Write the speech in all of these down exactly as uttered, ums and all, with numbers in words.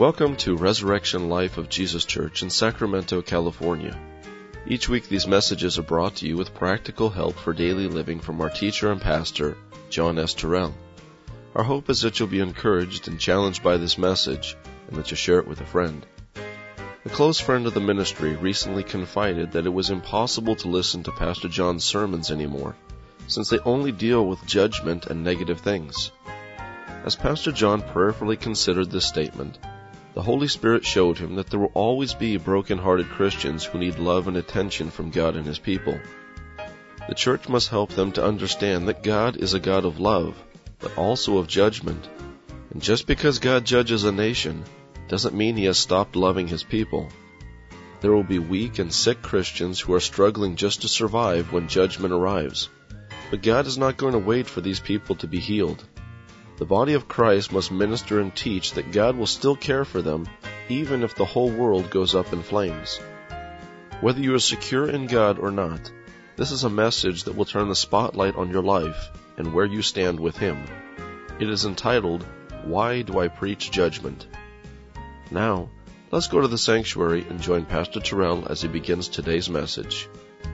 Welcome to Resurrection Life of Jesus Church in Sacramento, California. Each week these messages are brought to you with practical help for daily living from our teacher and pastor, John S. Terrell. Our hope is that you'll be encouraged and challenged by this message, and that you'll share it with a friend. A close friend of the ministry recently confided that it was impossible to listen to Pastor John's sermons anymore, since they only deal with judgment and negative things. As Pastor John prayerfully considered this statement, the Holy Spirit showed him that there will always be broken-hearted Christians who need love and attention from God and His people. The church must help them to understand that God is a God of love, but also of judgment. And just because God judges a nation doesn't mean He has stopped loving His people. There will be weak and sick Christians who are struggling just to survive when judgment arrives. But God is not going to wait for these people to be healed. The body of Christ must minister and teach that God will still care for them, even if the whole world goes up in flames. Whether you are secure in God or not, this is a message that will turn the spotlight on your life and where you stand with Him. It is entitled, Why Do I Preach Judgment? Now, let's go to the sanctuary and join Pastor Terrell as he begins today's message.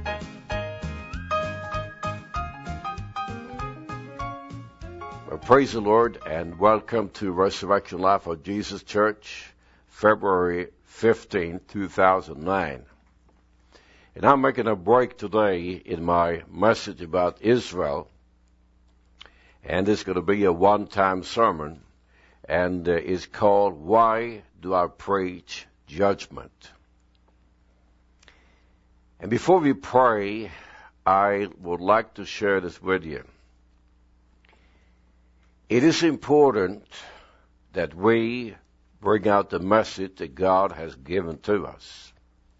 Praise the Lord, and welcome to Resurrection Life of Jesus Church, February fifteenth, two thousand nine. And I'm making a break today in my message about Israel, and it's going to be a one-time sermon, and uh, it's called, Why Do I Preach Judgment? And before we pray, I would like to share this with you. It is important that we bring out the message that God has given to us.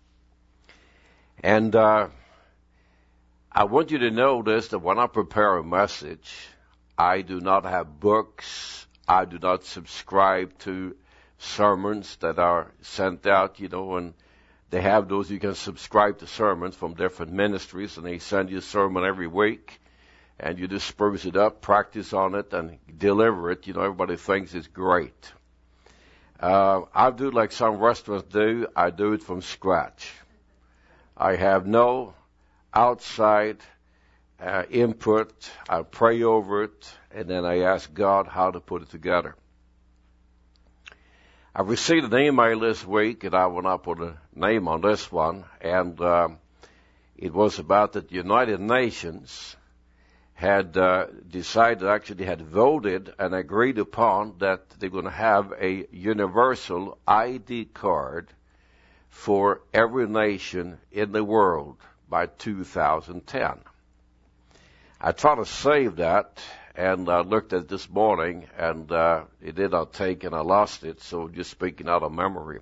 And uh, I want you to know this, that when I prepare a message, I do not have books. I do not subscribe to sermons that are sent out, you know, and they have those, you can subscribe to sermons from different ministries, and they send you a sermon every week. And you just spruce it up, practice on it, and deliver it. You know, everybody thinks it's great. Uh, I do like some restaurants do. I do it from scratch. I have no outside uh, input. I pray over it, and then I ask God how to put it together. I received an email this week, and I will not put a name on this one, and uh, it was about the United Nations had uh, decided, actually had voted and agreed upon that they're going to have a universal I D card for every nation in the world by two thousand ten. I tried to save that, and I looked at it this morning, and uh, it did not take, and I lost it, so just speaking out of memory.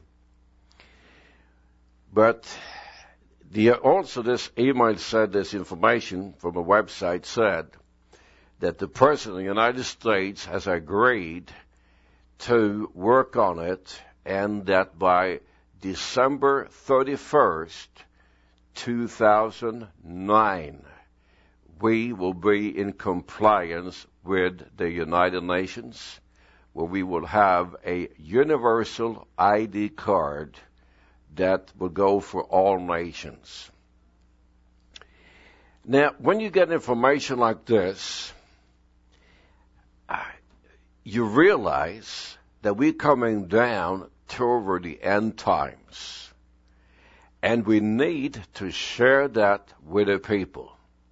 But The, also, this email said, this information from a website said that the President of the United States has agreed to work on it, and that by December thirty-first, two thousand nine, we will be in compliance with the United Nations, where we will have a universal I D card that will go for all nations. Now, when you get information like this, you realize that we're coming down toward the end times, and we need to share that with the people.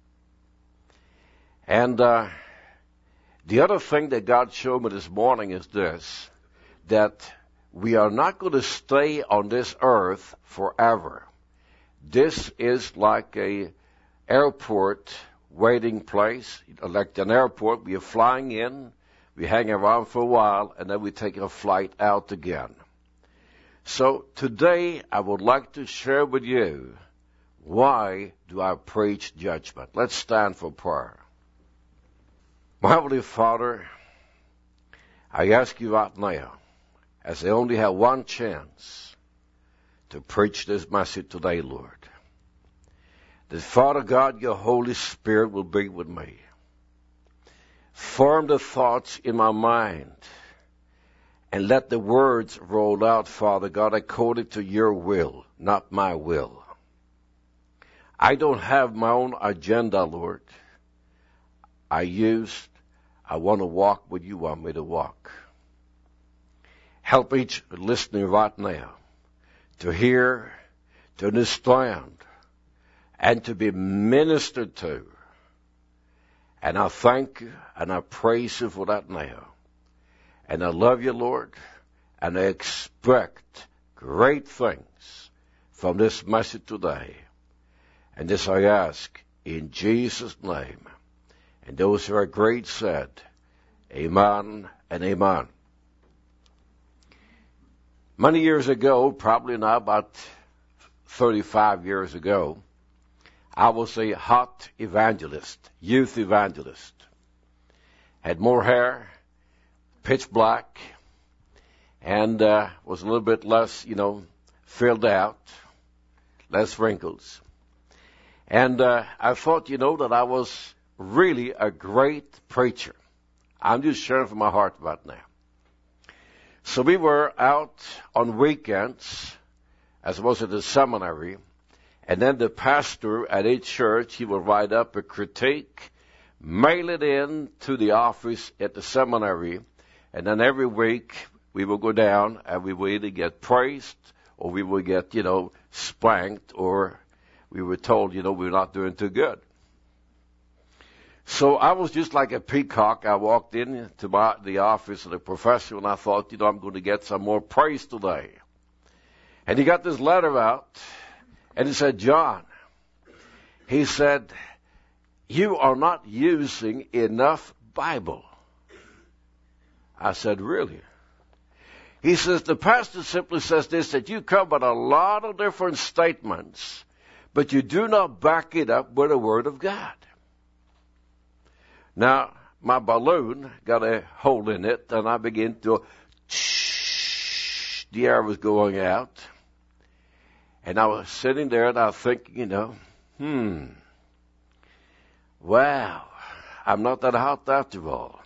And uh, the other thing that God showed me this morning is this, that we are not going to stay on this earth forever. This is like a airport waiting place. Like an airport, we are flying in, we hang around for a while, and then we take a flight out again. So today I would like to share with you, why do I preach judgment? Let's stand for prayer. My Heavenly Father, I ask you right now, as I only have one chance to preach this message today, Lord, that, Father God, your Holy Spirit will be with me. Form the thoughts in my mind And let the words roll out, Father God, according to your will, not my will. I don't have my own agenda, Lord. I used, I want to walk where you want me to walk. Help each listener right now to hear, to understand, and to be ministered to. And I thank you and I praise you for that now. And I love you, Lord, and I expect great things from this message today. And this I ask in Jesus' name. And those who are great said, amen and amen. Many years ago, probably now about thirty-five years ago, I was a hot evangelist, youth evangelist. Had more hair, pitch black, and uh, was a little bit less, you know, filled out, less wrinkles. And uh, I thought, you know, that I was really a great preacher. I'm just sharing from my heart right now. So we were out on weekends, as was at the seminary, and then the pastor at each church, he would write up a critique, mail it in to the office at the seminary, and then every week we would go down and we would either get praised or we would get, you know, spanked, or we were told, you know, we were not doing too good. So I was just like a peacock. I walked in to my, the office of the professor, and I thought, you know, I'm going to get some more praise today. And he got this letter out, and he said, John, he said, you are not using enough Bible. I said, really? He says, the pastor simply says this, that you come with a lot of different statements, but you do not back it up with the Word of God. Now, my balloon got a hole in it, and I began to, shh, the air was going out. And I was sitting there, and I was thinking, you know, hmm, wow, I'm not that hot after all.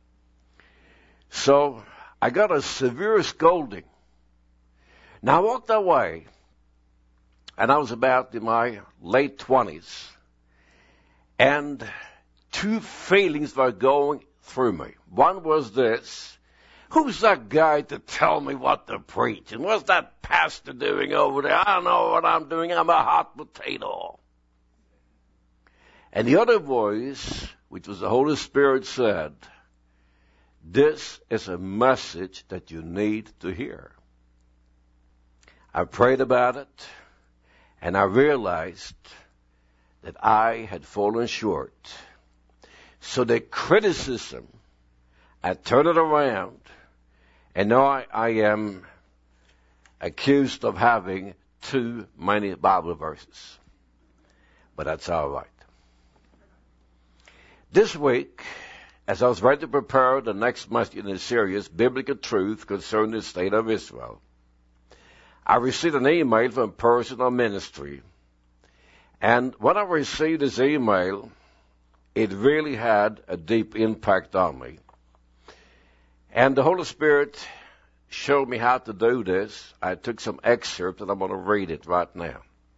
So I got a severe scolding. Now, I walked away, and I was about in my late twenties, and two feelings were going through me. One was this: who's that guy to tell me what to preach? And what's that pastor doing over there? I don't know what I'm doing. I'm a hot potato. And the other voice, which was the Holy Spirit, said, this is a message that you need to hear. I prayed about it, and I realized that I had fallen short. So the criticism, I turned it around, and now I, I am accused of having too many Bible verses. But that's all right. This week, as I was ready to prepare the next message in the series, Biblical Truth Concerning the State of Israel, I received an email from Personal Ministry. And when I received this email, it really had a deep impact on me. And the Holy Spirit showed me how to do this. I took some excerpts, and I'm going to read it right now.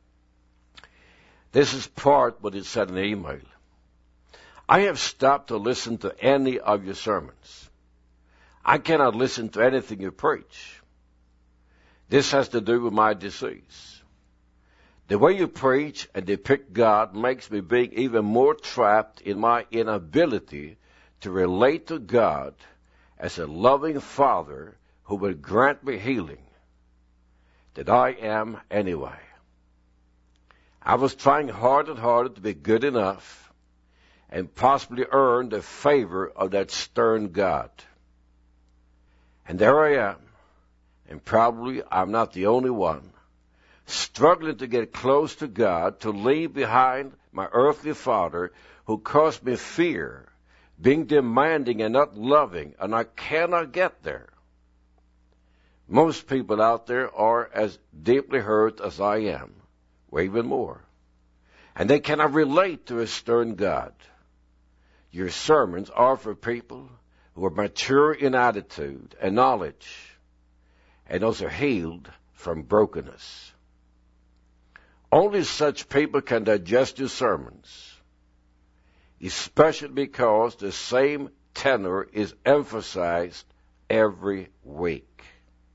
This is part what it said in the email. I have stopped to listen to any of your sermons. I cannot listen to anything you preach. This has to do with my disease. The way you preach and depict God makes me being even more trapped in my inability to relate to God as a loving Father who would grant me healing that I am anyway. I was trying hard and harder to be good enough and possibly earn the favor of that stern God. And there I am, and probably I'm not the only one, struggling to get close to God, to leave behind my earthly father who caused me fear, being demanding and not loving, and I cannot get there. Most people out there are as deeply hurt as I am, or even more, and they cannot relate to a stern God. Your sermons are for people who are mature in attitude and knowledge, and those are healed from brokenness. Only such people can digest your sermons, especially because the same tenor is emphasized every week.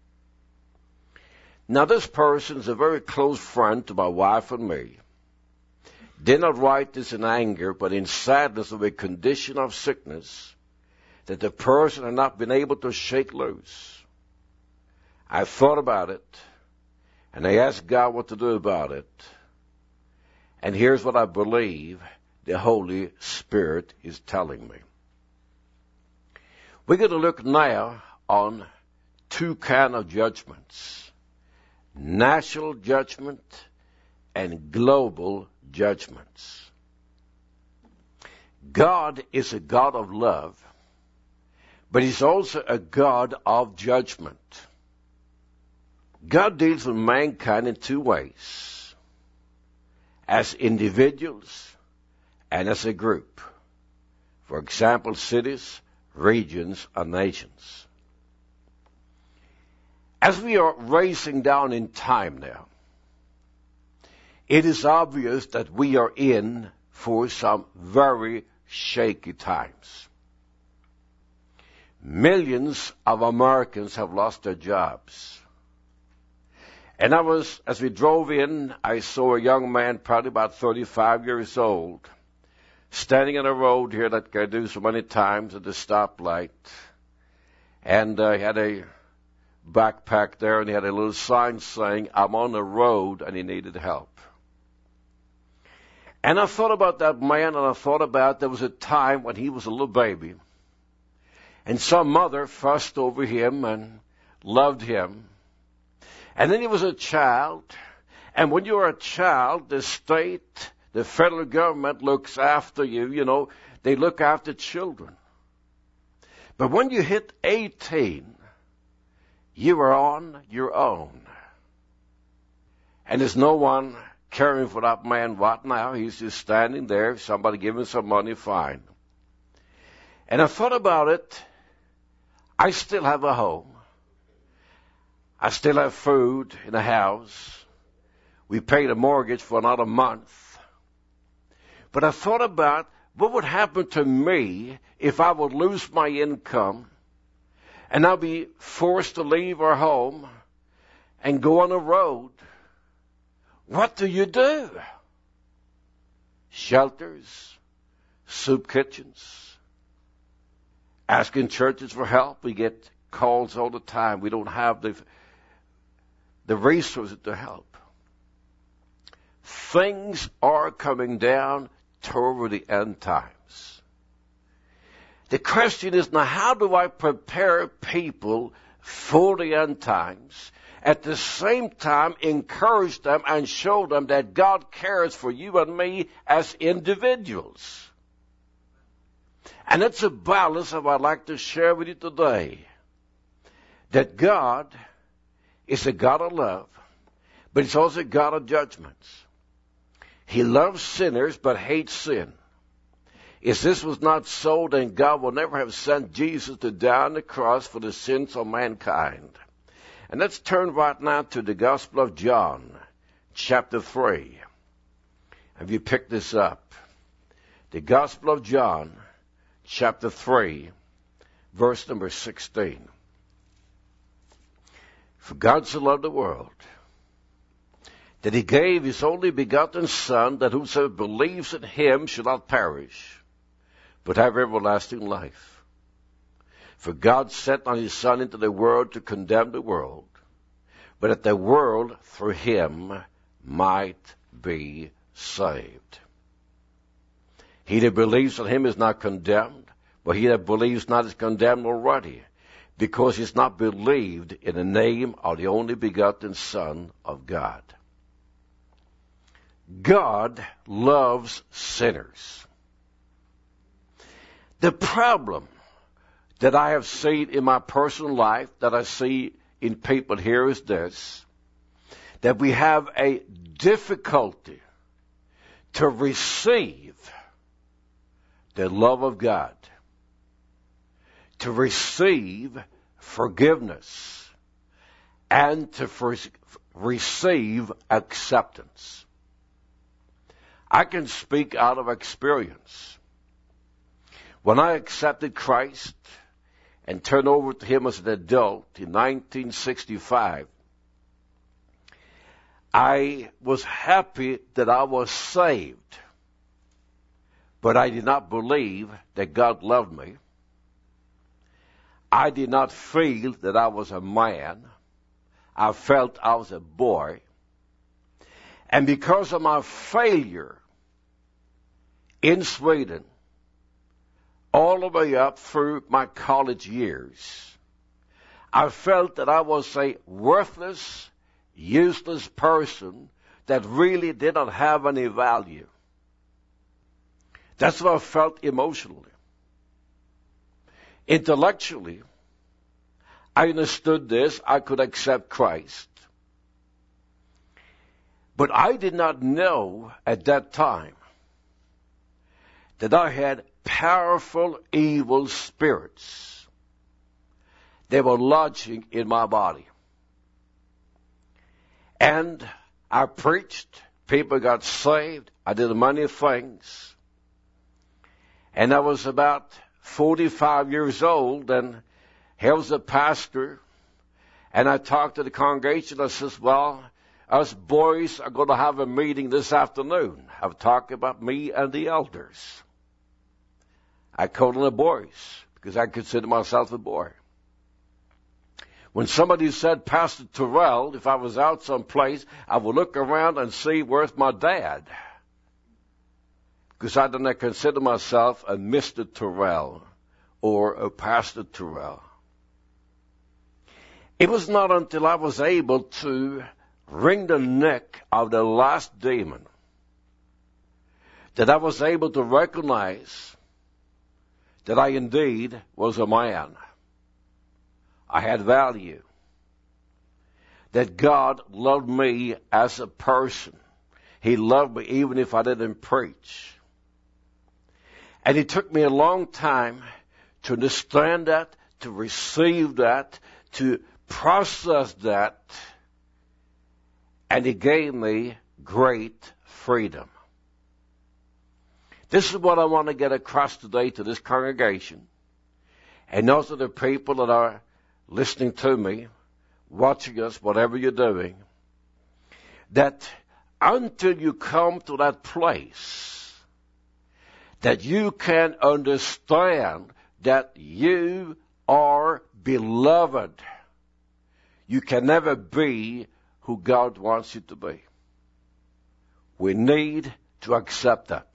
Now, this person is a very close friend to my wife and me. Did not write this in anger, but in sadness of a condition of sickness that the person had not been able to shake loose. I thought about it, and I asked God what to do about it. And here's what I believe the Holy Spirit is telling me. We're going to look now on two kinds of judgments: national judgment and global judgments. God is a God of love, but He's also a God of judgment. God deals with mankind in two ways: as individuals and as a group. For example, cities, regions, or nations. As we are racing down in time now, it is obvious that we are in for some very shaky times. Millions of Americans have lost their jobs. And I was, as we drove in, I saw a young man, probably about thirty-five years old, standing on a road here that I do so many times at the stoplight. And uh, he had a backpack there, and he had a little sign saying, "I'm on the road," and he needed help. And I thought about that man, and I thought about there was a time when he was a little baby, and some mother fussed over him and loved him. And then he was a child, and when you're a child, the state, the federal government looks after you. You know, they look after children. But when you hit eighteen, you are on your own. And there's no one caring for that man right now. He's just standing there. Somebody give him some money, fine. And I thought about it. I still have a home. I still have food in the house. We paid a mortgage for another month. But I thought about what would happen to me if I would lose my income and I'll be forced to leave our home and go on the road. What do you do? Shelters, soup kitchens, asking churches for help. We get calls all the time. We don't have the, the resources to help. Things are coming down toward the end times. The question is now, how do I prepare people for the end times? At the same time, encourage them and show them that God cares for you and me as individuals. And it's a balance that I'd like to share with you today. That God is a God of love, but He's also a God of judgments. He loves sinners but hates sin. If this was not so, then God would never have sent Jesus to die on the cross for the sins of mankind. And let's turn right now to the Gospel of John, chapter three. Have you picked this up? The Gospel of John, chapter three, verse number sixteen. For God so loved the world, that He gave His only begotten Son, that whosoever believes in Him shall not perish, but have everlasting life. For God sent not His Son into the world to condemn the world, but that the world through Him might be saved. He that believes in Him is not condemned, but he that believes not is condemned already, because he has not believed in the name of the only begotten Son of God. God loves sinners. The problem that I have seen in my personal life, that I see in people here, is this: that we have a difficulty to receive the love of God, to receive forgiveness and to for- receive acceptance. I can speak out of experience. When I accepted Christ and turned over to Him as an adult in nineteen sixty-five, I was happy that I was saved, but I did not believe that God loved me. I did not feel that I was a man. I felt I was a boy. And because of my failure in Sweden, all the way up through my college years, I felt that I was a worthless, useless person that really did not have any value. That's what I felt emotionally. Intellectually, I understood this. I could accept Christ. But I did not know at that time that I had powerful evil spirits. They were lodging in my body. And I preached. People got saved. I did many things. And I was about forty-five years old, and here was a pastor. And I talked to the congregation. I says, well, us boys are going to have a meeting this afternoon. I'm talking about me and the elders. I called them the boys because I consider myself a boy. When somebody said, Pastor Terrell, if I was out someplace, I would look around and see where's my dad. Because I didn't consider myself a Mister Terrell or a Pastor Terrell. It was not until I was able to wring the neck of the last demon that I was able to recognize that I indeed was a man. I had value. That God loved me as a person. He loved me even if I didn't preach. And it took me a long time to understand that, to receive that, to process that. And it gave me great freedom. This is what I want to get across today to this congregation. And those are the people that are listening to me, watching us, whatever you're doing. That until you come to that place, that you can understand that you are beloved, you can never be who God wants you to be. We need to accept that.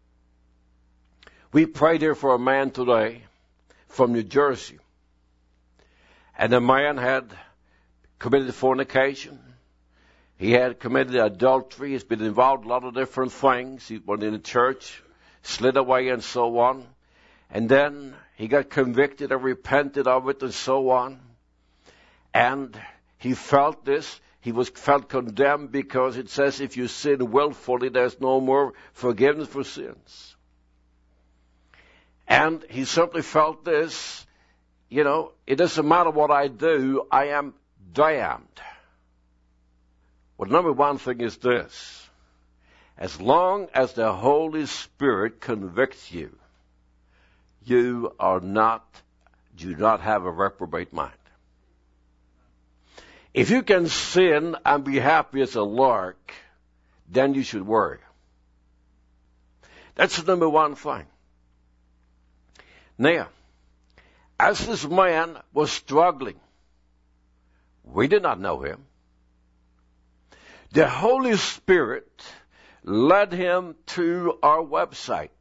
We prayed here for a man today from New Jersey. And the man had committed fornication. He had committed adultery. He's been involved in a lot of different things. He went in the church, slid away and so on. And then he got convicted and repented of it and so on. And he felt this. He was felt condemned because it says if you sin willfully, there's no more forgiveness for sins. And he simply felt this, you know, it doesn't matter what I do, I am damned. Well, number one thing is this. As long as the Holy Spirit convicts you, you are not, do not have a reprobate mind. If you can sin and be happy as a lark, then you should worry. That's the number one thing. Now, as this man was struggling, we did not know him. The Holy Spirit led him to our website.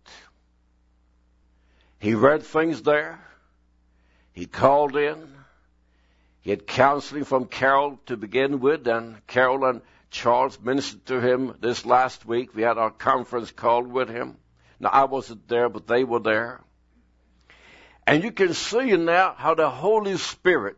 He read things there. He called in. He had counseling from Carol to begin with, and Carol and Charles ministered to him this last week. We had our conference call with him. Now, I wasn't there, but they were there. And you can see now how the Holy Spirit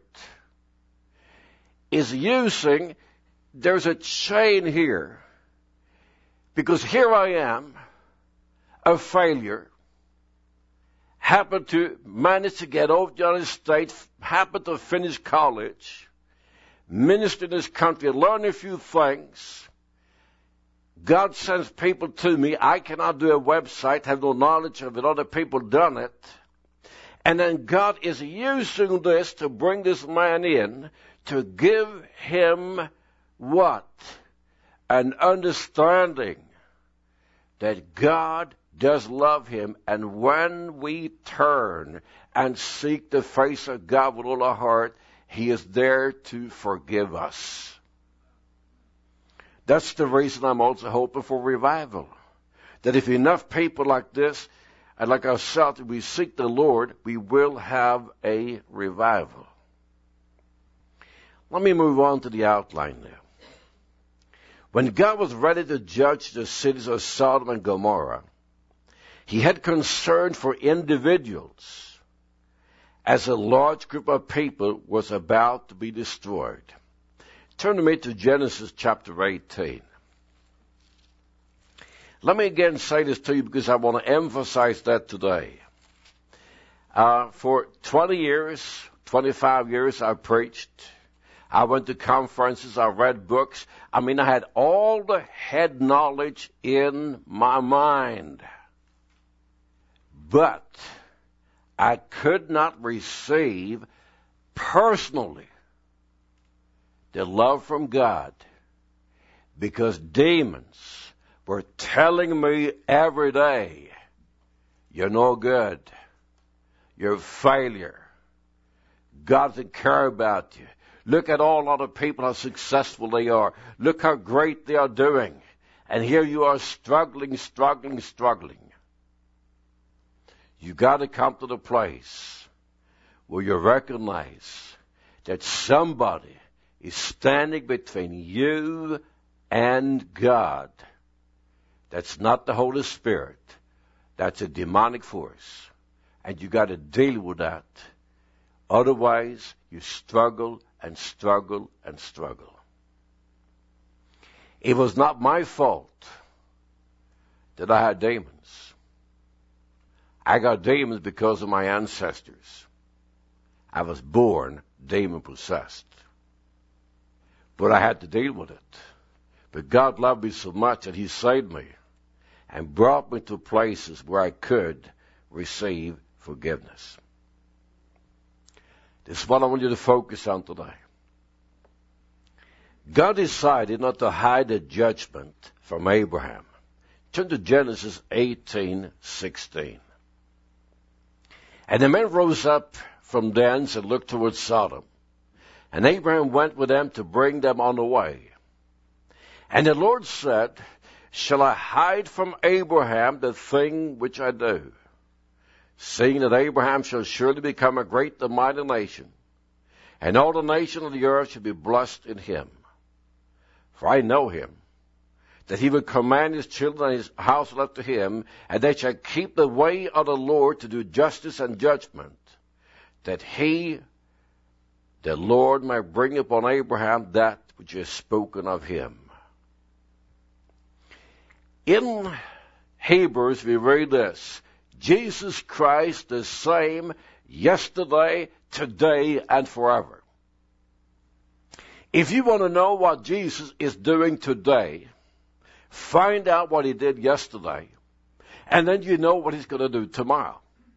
is using, there's a chain here. Because here I am, a failure, happened to manage to get over to the United States, happened to finish college, minister in this country, learn a few things. God sends people to me. I cannot do a website, have no knowledge of it. Other people done it. And then God is using this to bring this man in to give him what? An understanding that God does love him. And when we turn and seek the face of God with all our heart, he is there to forgive us. That's the reason I'm also hoping for revival. That if enough people like this and like ourselves, if we seek the Lord, we will have a revival. Let me move on to the outline now. When God was ready to judge the cities of Sodom and Gomorrah, he had concern for individuals as a large group of people was about to be destroyed. Turn to me to Genesis chapter eighteen. Let me again say this to you because I want to emphasize that today. Uh, for twenty years, twenty-five years, I preached. I went to conferences. I read books. I mean, I had all the head knowledge in my mind. But I could not receive personally the love from God because demons were telling me every day, you're no good. You're a failure. God doesn't care about you. Look at all other people, how successful they are. Look how great they are doing. And here you are struggling, struggling, struggling. You got to come to the place where you recognize that somebody is standing between you and God. That's not the Holy Spirit. That's a demonic force. And you got to deal with that. Otherwise, you struggle and struggle and struggle. It was not my fault that I had demons. I got demons because of my ancestors. I was born demon-possessed. But I had to deal with it. But God loved me so much that he saved me and brought me to places where I could receive forgiveness. This is what I want you to focus on today. God decided not to hide the judgment from Abraham. Turn to Genesis eighteen sixteen. And the men rose up from thence and looked towards Sodom. And Abraham went with them to bring them on the way. And the Lord said, shall I hide from Abraham the thing which I do? Seeing that Abraham shall surely become a great and mighty nation, and all the nations of the earth shall be blessed in him. For I know him, that he will command his children and his household after him, and they shall keep the way of the Lord to do justice and judgment, that he, the Lord, may bring upon Abraham that which is spoken of him. In Hebrews we read this, Jesus Christ the same yesterday, today, and forever. If you want to know what Jesus is doing today, find out what he did yesterday, and then you know what he's going to do tomorrow.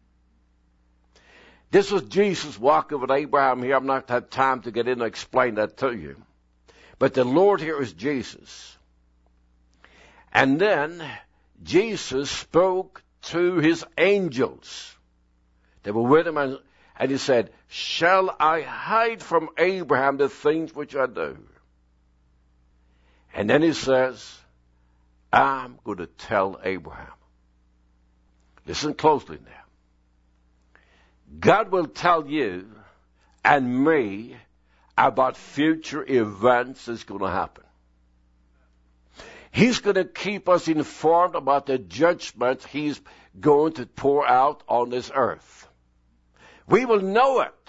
This was Jesus walking with Abraham here. I'm not going to have time to get in and explain that to you. But the Lord here is Jesus. And then Jesus spoke to his angels. They were with him, and, and he said, shall I hide from Abraham the things which I do? And then he says, I'm going to tell Abraham. Listen closely now. God will tell you and me about future events that's going to happen. He's going to keep us informed about the judgment he's going to pour out on this earth. We will know it.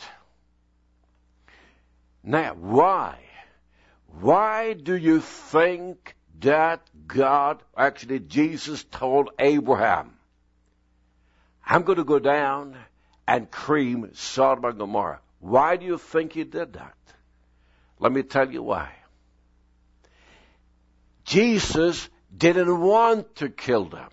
Now, why? Why do you think that God, actually Jesus, told Abraham, I'm going to go down and cream Sodom and Gomorrah. Why do you think he did that? Let me tell you why. Jesus didn't want to kill them.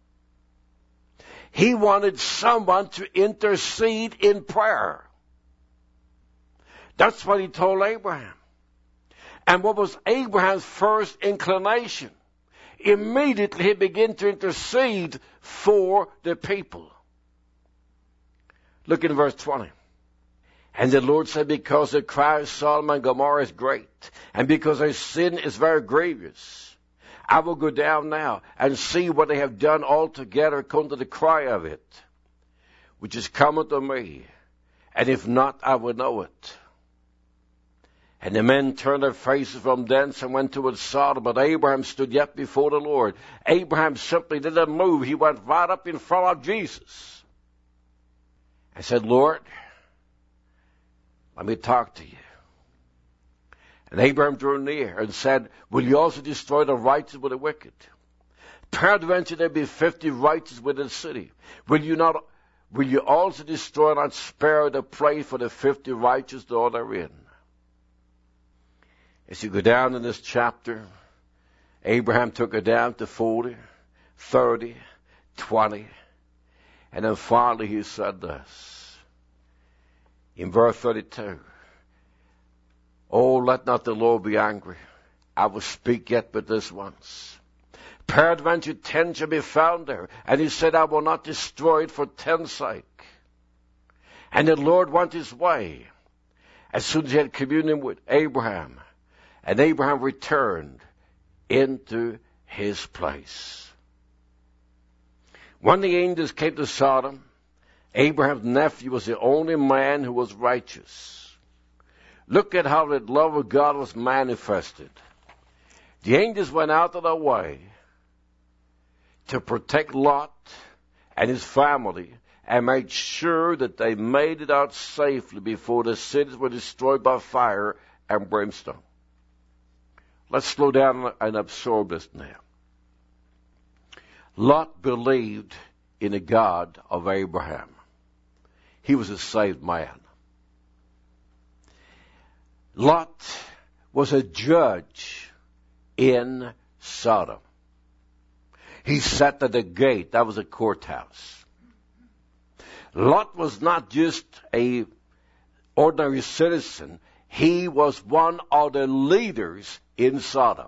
He wanted someone to intercede in prayer. That's what he told Abraham. And what was Abraham's first inclination? Immediately he began to intercede for the people. Look in verse twenty. And the Lord said, because the cry of Sodom and Gomorrah is great, and because their sin is very grievous, I will go down now and see what they have done altogether according to the cry of it, which is come unto me, and if not, I will know it. And the men turned their faces from thence and went towards Sodom, but Abraham stood yet before the Lord. Abraham simply didn't move. He went right up in front of Jesus and said, Lord, let me talk to you. And Abraham drew near and said, will you also destroy the righteous with the wicked? Peradventure there be fifty righteous within the city. Will you not, will you also destroy and not spare the place for the fifty righteous that are therein? As you go down in this chapter, Abraham took it down to forty, thirty, twenty, and then finally he said this. In verse thirty-two, oh, let not the Lord be angry. I will speak yet but this once. Peradventure ten shall be found there. And he said, I will not destroy it for ten's sake. And the Lord went his way as soon as he had communion with Abraham. And Abraham returned into his place. When the angels came to Sodom, Abraham's nephew was the only man who was righteous. Look at how the love of God was manifested. The angels went out of their way to protect Lot and his family and made sure that they made it out safely before the cities were destroyed by fire and brimstone. Let's slow down and absorb this now. Lot believed in the God of Abraham. He was a saved man. Lot was a judge in Sodom. He sat at the gate. That was a courthouse. Lot was not just a ordinary citizen. He was one of the leaders in Sodom.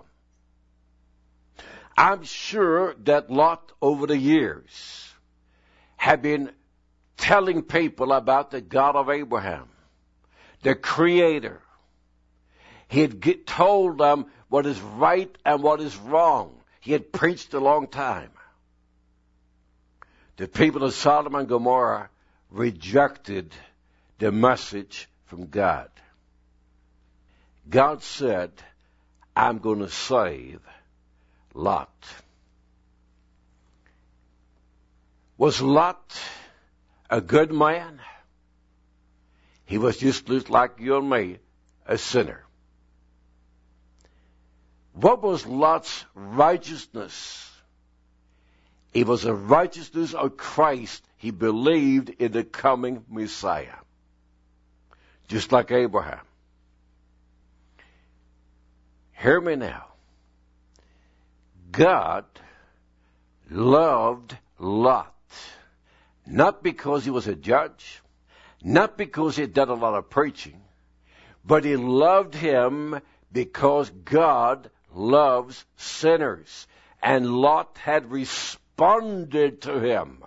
I'm sure that Lot, over the years, had been telling people about the God of Abraham, the Creator. He had get, told them what is right and what is wrong. He had preached a long time. The people of Sodom and Gomorrah rejected the message from God. God said, I'm going to save Lot. Was Lot a good man? He was just like you and me, a sinner. What was Lot's righteousness? It was the righteousness of Christ. He believed in the coming Messiah. Just like Abraham. Hear me now. God loved Lot. Not because he was a judge. Not because he had done a lot of preaching. But he loved him because God loves sinners. And Lot had responded to him.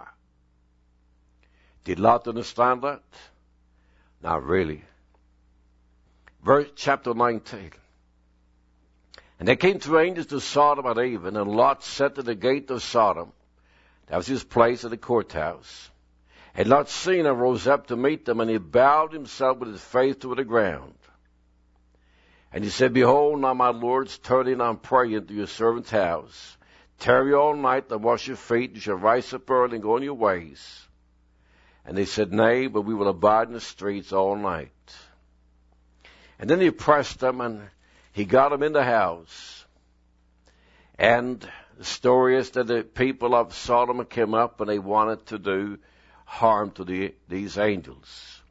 Did Lot understand that? Not really. Verse chapter nineteen. And there came two angels to Sodom at even, and Lot sat at the gate of Sodom. That was his place at the courthouse. And Lot seeing them rose up to meet them, and he bowed himself with his face to the ground. And he said, Behold, now my lords, turn in and pray into your servant's house. Tarry all night and wash your feet. You shall rise up early and go on your ways. And they said, Nay, but we will abide in the streets all night. And then he pressed them, and he got them in the house. And the story is that the people of Sodom came up, and they wanted to do harm to the, these angels.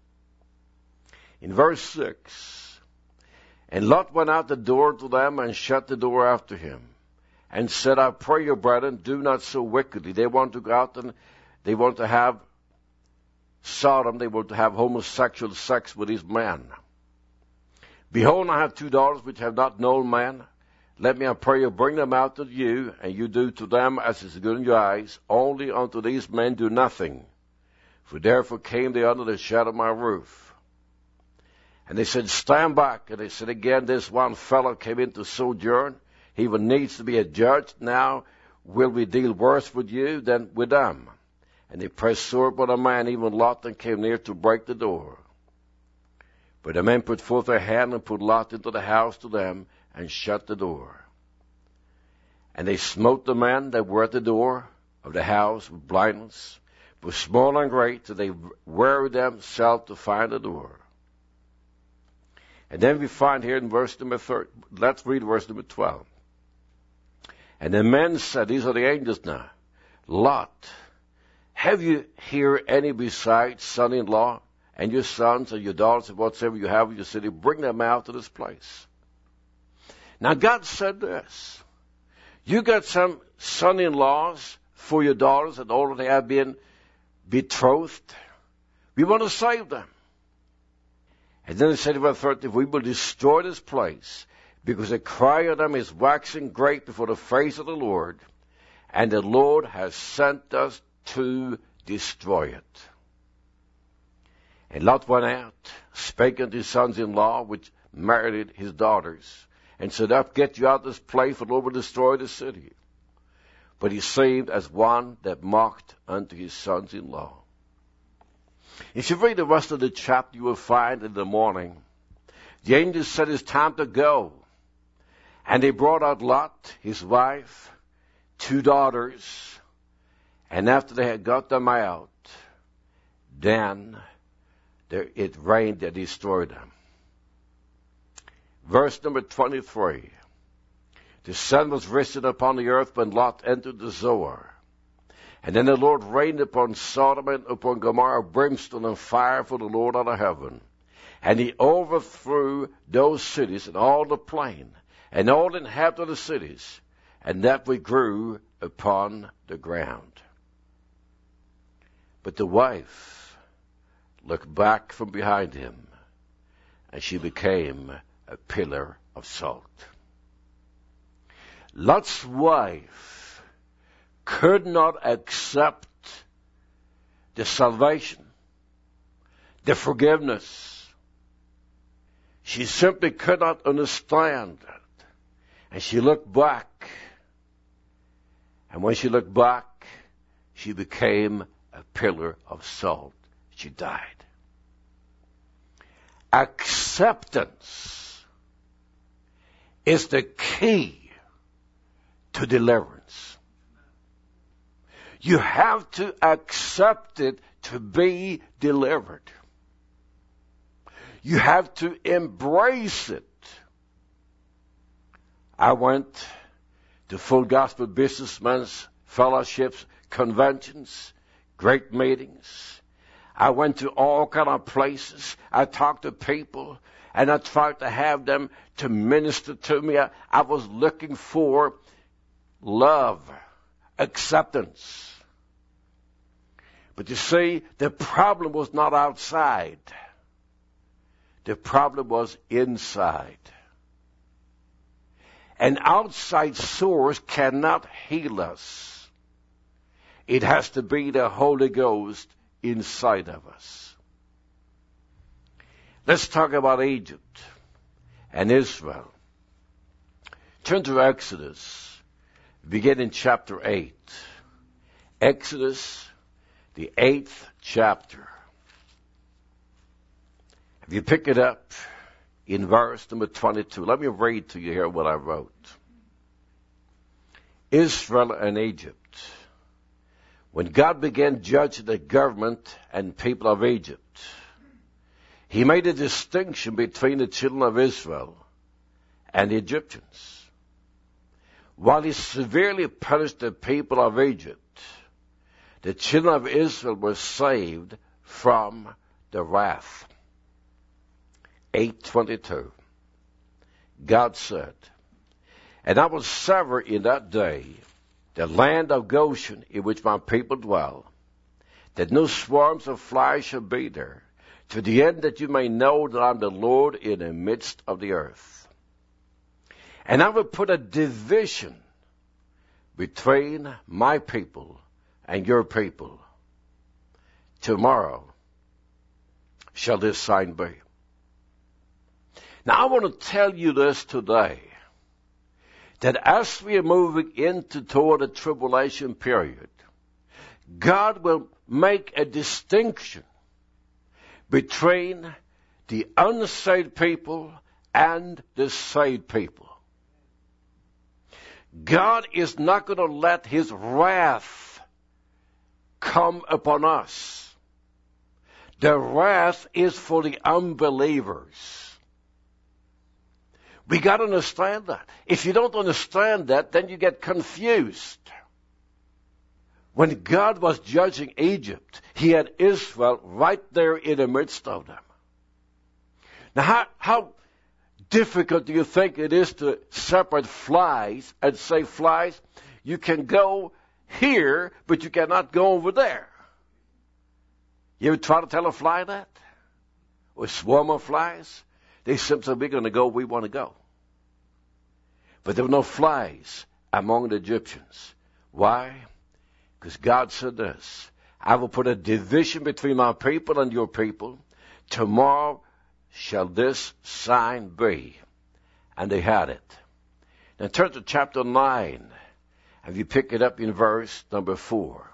In verse six, and Lot went out the door to them and shut the door after him, and said, I pray you, brethren, do not so wickedly. They want to go out and they want to have Sodom, they want to have homosexual sex with these men. Behold, I have two daughters which have not known man. Let me, I pray you, bring them out to you, and you do to them as is good in your eyes. Only unto these men do nothing. For therefore came they under the shadow of my roof. And they said, stand back. And they said again, this one fellow came in to sojourn. He even needs to be a judge. Now will we deal worse with you than with them? And they pressed sore upon a man, even Lot, and came near to break the door. But the men put forth their hand and put Lot into the house to them, and shut the door. And they smote the men that were at the door of the house with blindness, both small and great, till they wearied themselves to find the door. And then we find here in verse number thirty, let's read verse number twelve. And the men said, these are the angels now, Lot, have you here any besides son-in-law, and your sons and your daughters and whatsoever you have in your city? Bring them out to this place. Now God said this, you got some son-in-laws for your daughters, and all they have been betrothed. We want to save them. And then he said in verse thirty, we will destroy this place, because the cry of them is waxing great before the face of the Lord, and the Lord has sent us to destroy it. And Lot went out, spake unto his sons-in-law, which married his daughters, and said, up, get you out of this place, for the Lord will destroy the city. But he seemed as one that mocked unto his sons-in-law. If you read the rest of the chapter, you will find in the morning, the angels said it's time to go. And they brought out Lot, his wife, two daughters, and after they had got them out, then there, it rained that destroyed them. Verse number twenty-three. The sun was risen upon the earth when Lot entered the Zoar. And then the Lord rained upon Sodom and upon Gomorrah brimstone and fire for the Lord out of heaven. And he overthrew those cities and all the plain, and all the inhabitants of the cities, and that we grew upon the ground. But the wife looked back from behind him, and she became a pillar of salt. Lot's wife could not accept the salvation, the forgiveness. She simply could not understand it. And she looked back. And when she looked back, she became a pillar of salt. She died. Acceptance is the key to deliverance. You have to accept it to be delivered. You have to embrace it. I went to Full Gospel Businessmen's Fellowships, conventions, great meetings. I went to all kind of places. I talked to people, and I tried to have them to minister to me. I, I was looking for love, acceptance. But you see, the problem was not outside. The problem was inside. An outside source cannot heal us. It has to be the Holy Ghost inside of us. Let's talk about Egypt and Israel. Turn to Exodus. Begin in chapter eight. Exodus, the eighth chapter. If you pick it up in verse number twenty-two, let me read to you here what I wrote. Israel and Egypt. When God began judging the government and people of Egypt, he made a distinction between the children of Israel and the Egyptians. While he severely punished the people of Egypt, the children of Israel were saved from the wrath. eight twenty-two. God said, and I will sever in that day the land of Goshen in which my people dwell, that no swarms of flies shall be there, to the end that you may know that I am the Lord in the midst of the earth. And I will put a division between my people and your people. Tomorrow shall this sign be. Now I want to tell you this today, that as we are moving into toward the tribulation period, God will make a distinction between the unsaved people and the saved people. God is not going to let his wrath come upon us. The wrath is for the unbelievers. We got to understand that. If you don't understand that, then you get confused. When God was judging Egypt, he had Israel right there in the midst of them. Now, how, how difficult do you think it is to separate flies and say, flies, you can go here, but you cannot go over there? You ever try to tell a fly that? Or a swarm of flies? They simply say, we're going to go where we want to go. But there were no flies among the Egyptians. Why? Because God said this, I will put a division between my people and your people. Tomorrow shall this sign be. And they had it. Now turn to chapter nine, and you pick it up in verse number four.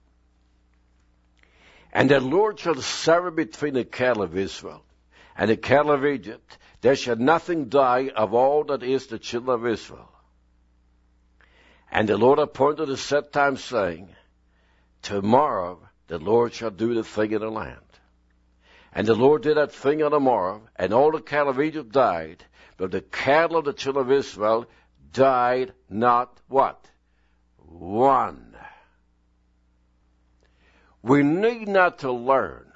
And the Lord shall sever between the cattle of Israel and the cattle of Egypt. There shall nothing die of all that is the children of Israel. And the Lord appointed a set time, saying, tomorrow the Lord shall do the thing in the land. And the Lord did that thing on the morrow, and all the cattle of Egypt died, but the cattle of the children of Israel died not what? One. We need not to learn.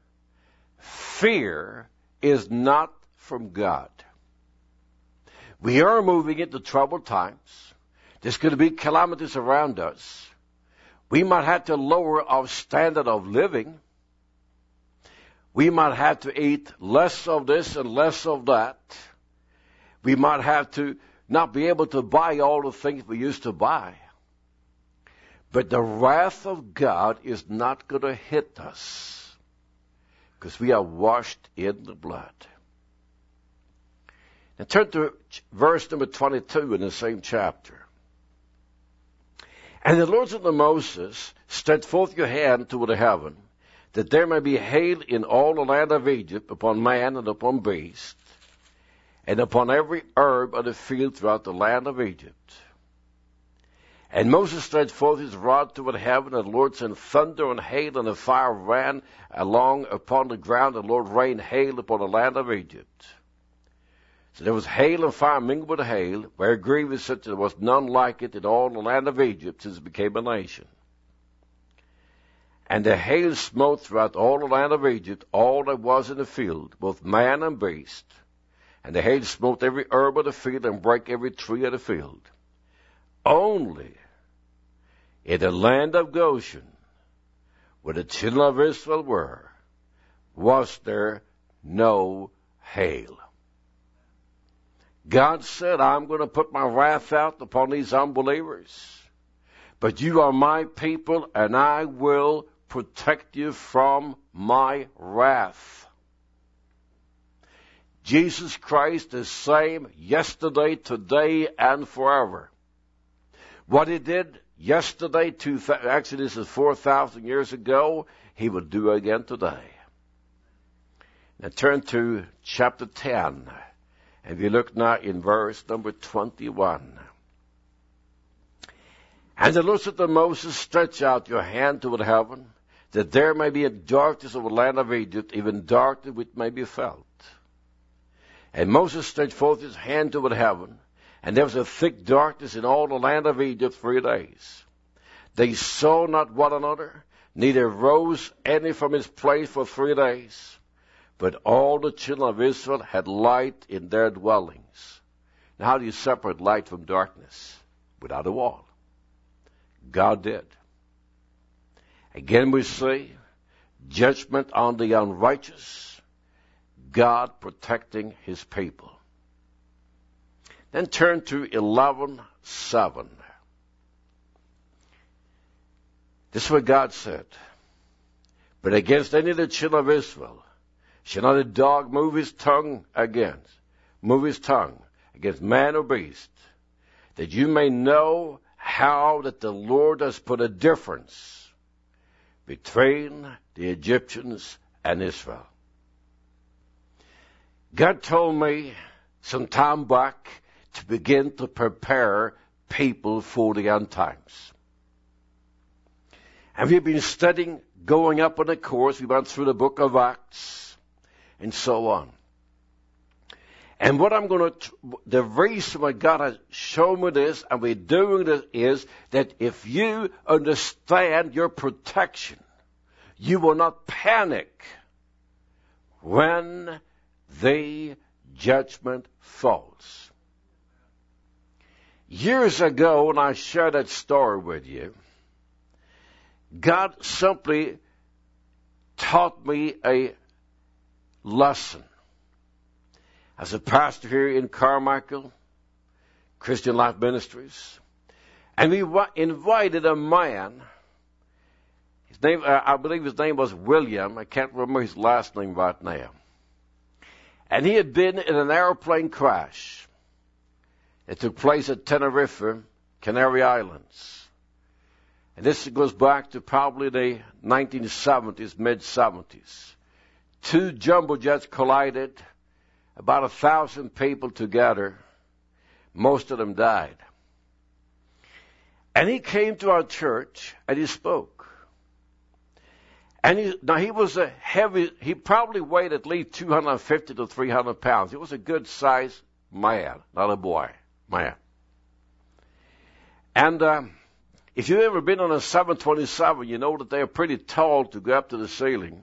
Fear is not from God. We are moving into troubled times. There's going to be calamities around us. We might have to lower our standard of living. We might have to eat less of this and less of that. We might have to not be able to buy all the things we used to buy. But the wrath of God is not going to hit us, because we are washed in the blood. Now turn to verse number twenty-two in the same chapter. And the Lord said to Moses, stretch forth your hand toward the heaven, that there may be hail in all the land of Egypt, upon man and upon beast, and upon every herb of the field throughout the land of Egypt. And Moses stretched forth his rod toward heaven, and the Lord sent thunder and hail, and the fire ran along upon the ground, and the Lord rained hail upon the land of Egypt. So there was hail and fire mingled with hail, where grievous such there was none like it in all the land of Egypt since it became a nation. And the hail smote throughout all the land of Egypt all that was in the field, both man and beast. And the hail smote every herb of the field, and brake every tree of the field. Only in the land of Goshen, where the children of Israel were, was there no hail. God said, I'm going to put my wrath out upon these unbelievers, but you are my people, and I will protect you from my wrath. Jesus Christ is the same yesterday, today, and forever. What he did yesterday, two, actually this is four thousand years ago, he will do again today. Now turn to chapter ten. And we look now in verse number twenty-one. And the Lord said to Moses, stretch out your hand toward heaven, that there may be a darkness over the land of Egypt, even darkness which may be felt. And Moses stretched forth his hand toward heaven, and there was a thick darkness in all the land of Egypt three days. They saw not one another, neither rose any from his place for three days. But all the children of Israel had light in their dwellings. Now, how do you separate light from darkness? Without a wall. God did. Again we see judgment on the unrighteous, God protecting his people. Then turn to eleven seven. This is what God said. But against any of the children of Israel shall not a dog move his tongue against, move his tongue against man or beast, that you may know how that the Lord has put a difference between the Egyptians and Israel. God told me some time back to begin to prepare people for the end times. And we've been studying, going up on the course. We went through the book of Acts and so on. And what I'm going to, the reason why God has shown me this and we're doing this is that if you understand your protection, you will not panic when the judgment falls. Years ago, when I shared that story with you, God simply taught me a lesson. As a pastor here in Carmichael, Christian Life Ministries, and we invited a man, his name, uh, I believe his name was William, I can't remember his last name right now, and he had been in an airplane crash. It took place at Tenerife, Canary Islands, and this goes back to probably the nineteen seventies, mid seventies. Two jumbo jets collided. About a thousand people together. Most of them died. And he came to our church and he spoke. And he, now he was a heavy, he probably weighed at least two hundred fifty to three hundred pounds. He was a good sized man, not a boy, man. And um, if you've ever been on a seven twenty-seven, you know that they are pretty tall to go up to the ceiling.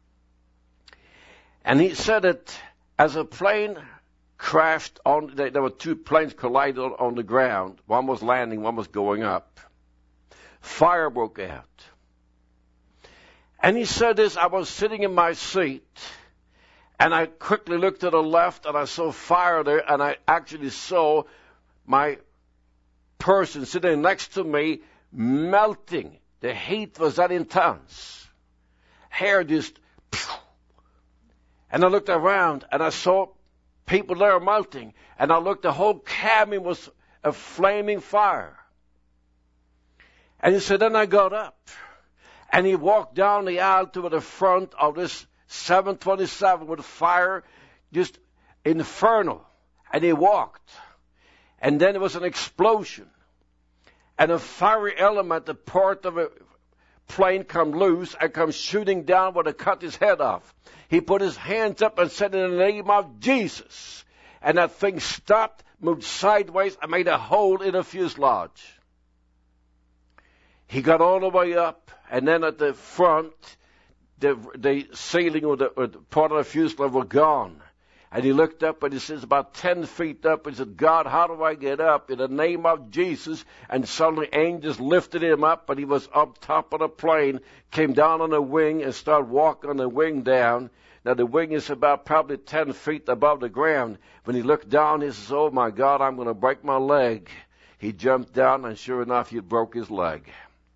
And he said that as a plane crashed on, there were two planes collided on, on the ground. One was landing, one was going up. Fire broke out. And he said this, I was sitting in my seat, and I quickly looked to the left, and I saw fire there, and I actually saw my person sitting next to me melting. The heat was that intense. Hair just... And I looked around, and I saw people there melting. And I looked, the whole cabin was a flaming fire. And he said, then I got up. And he walked down the aisle to the front of this seven twenty-seven with fire, just infernal. And he walked. And then there was an explosion. And a fiery element, the part of a plane come loose and come shooting down where they cut his head off. He put his hands up and said, in the name of Jesus. And that thing stopped, moved sideways, and made a hole in the fuselage. He got all the way up, and then at the front, the, the ceiling or the, or the part of the fuselage were gone. And he looked up, and he says, about ten feet up, and he said, God, how do I get up? In the name of Jesus. And suddenly angels lifted him up, and he was up top of the plane, came down on the wing, and started walking on the wing down. Now, the wing is about probably ten feet above the ground. When he looked down, he says, oh, my God, I'm going to break my leg. He jumped down, and sure enough, he broke his leg.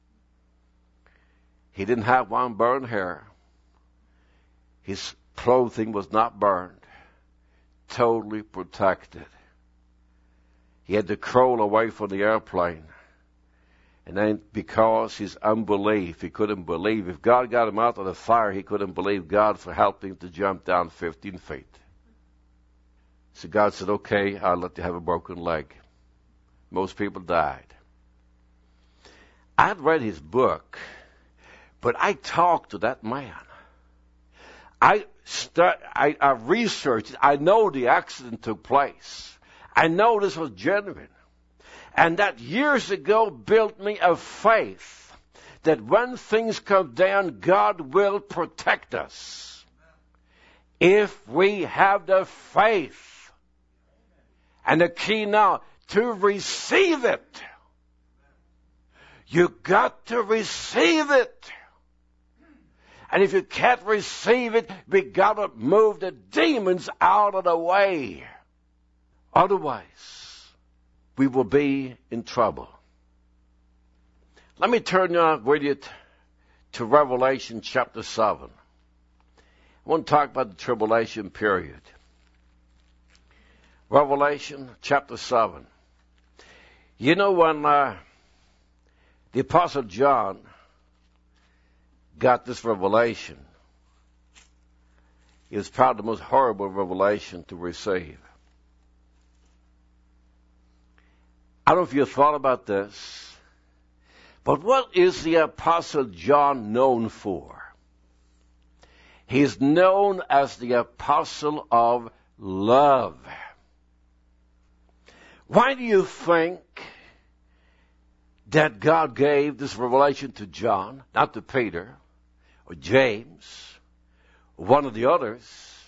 He didn't have one burned hair. His clothing was not burned. Totally protected. He had to crawl away from the airplane. And then because his unbelief, he couldn't believe. If God got him out of the fire, he couldn't believe God for helping him to jump down fifteen feet. So God said, okay, I'll let you have a broken leg. Most people died. I had read his book, but I talked to that man. I, start, I, I researched it. I know the accident took place. I know this was genuine. And that years ago built me a faith that when things come down, God will protect us. If we have the faith. And the key now, to receive it. You got to receive it. And if you can't receive it, we got to move the demons out of the way. Otherwise, we will be in trouble. Let me turn now with you to Revelation chapter seven. I want to talk about the tribulation period. Revelation chapter seven. You know, when uh, the Apostle John got this revelation, it was probably the most horrible revelation to receive. I don't know if you thought about this, but what is the Apostle John known for? He's known as the Apostle of Love. Why do you think that God gave this revelation to John, not to Peter, or James, or one of the others?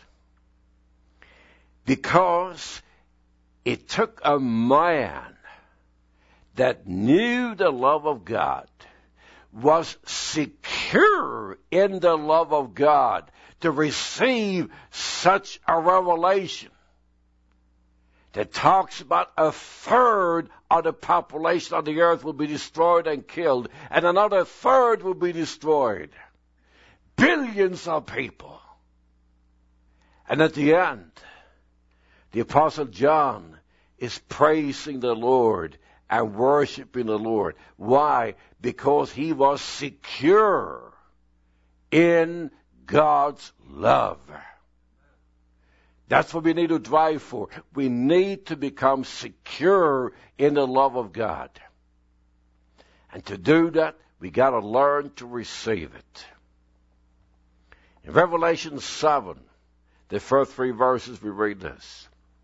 Because it took a man that knew the love of God, was secure in the love of God, to receive such a revelation that talks about a third of the population of the earth will be destroyed and killed, and another third will be destroyed. Billions of people. And at the end, the Apostle John is praising the Lord and worshiping the Lord. Why? Because he was secure in God's love. That's what we need to drive for. We need to become secure in the love of God. And to do that, we got to learn to receive it. In Revelation seven, the first three verses, we read this.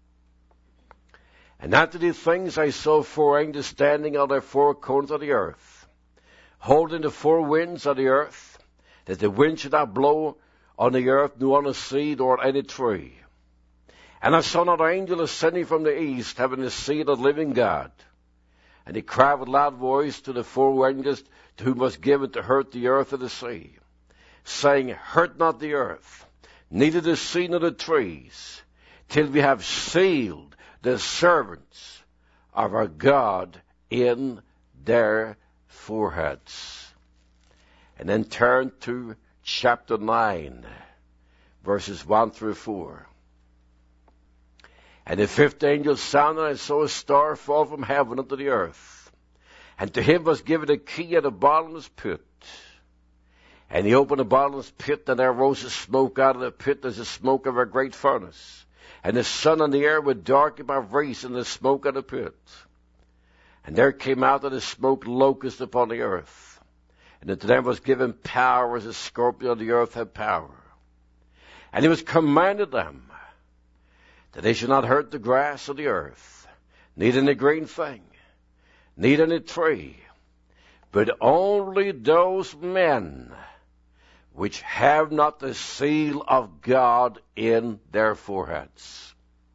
And after these things I saw four angels standing on the four corners of the earth, holding the four winds of the earth, that the wind should not blow on the earth, nor on the sea, nor on any tree. And I saw another angel ascending from the east, having the seed of the living God. And he cried with loud voice to the four angels, to whom was given to hurt the earth and the sea, saying, hurt not the earth, neither the sea nor the trees, till we have sealed the servants of our God in their foreheads. And then turn to chapter nine, verses one through four. And the fifth angel sounded, and I saw a star fall from heaven unto the earth. And to him was given a key of the bottomless pit. And he opened the bottomless pit, and there rose a smoke out of the pit as the smoke of a great furnace. And the sun and the air were darkened by reason of the smoke of the pit. And there came out of the smoke locusts upon the earth. And unto them was given power as the scorpion of the earth had power. And it was commanded them that they should not hurt the grass of the earth, neither any green thing, neither any tree, but only those men which have not the seal of God in their foreheads.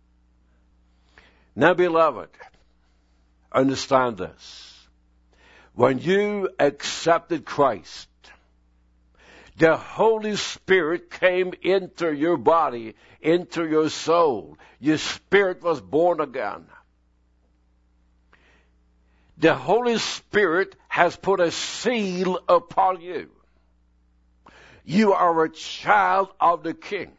Now, beloved, understand this. When you accepted Christ, the Holy Spirit came into your body, into your soul. Your spirit was born again. The Holy Spirit has put a seal upon you. You are a child of the King.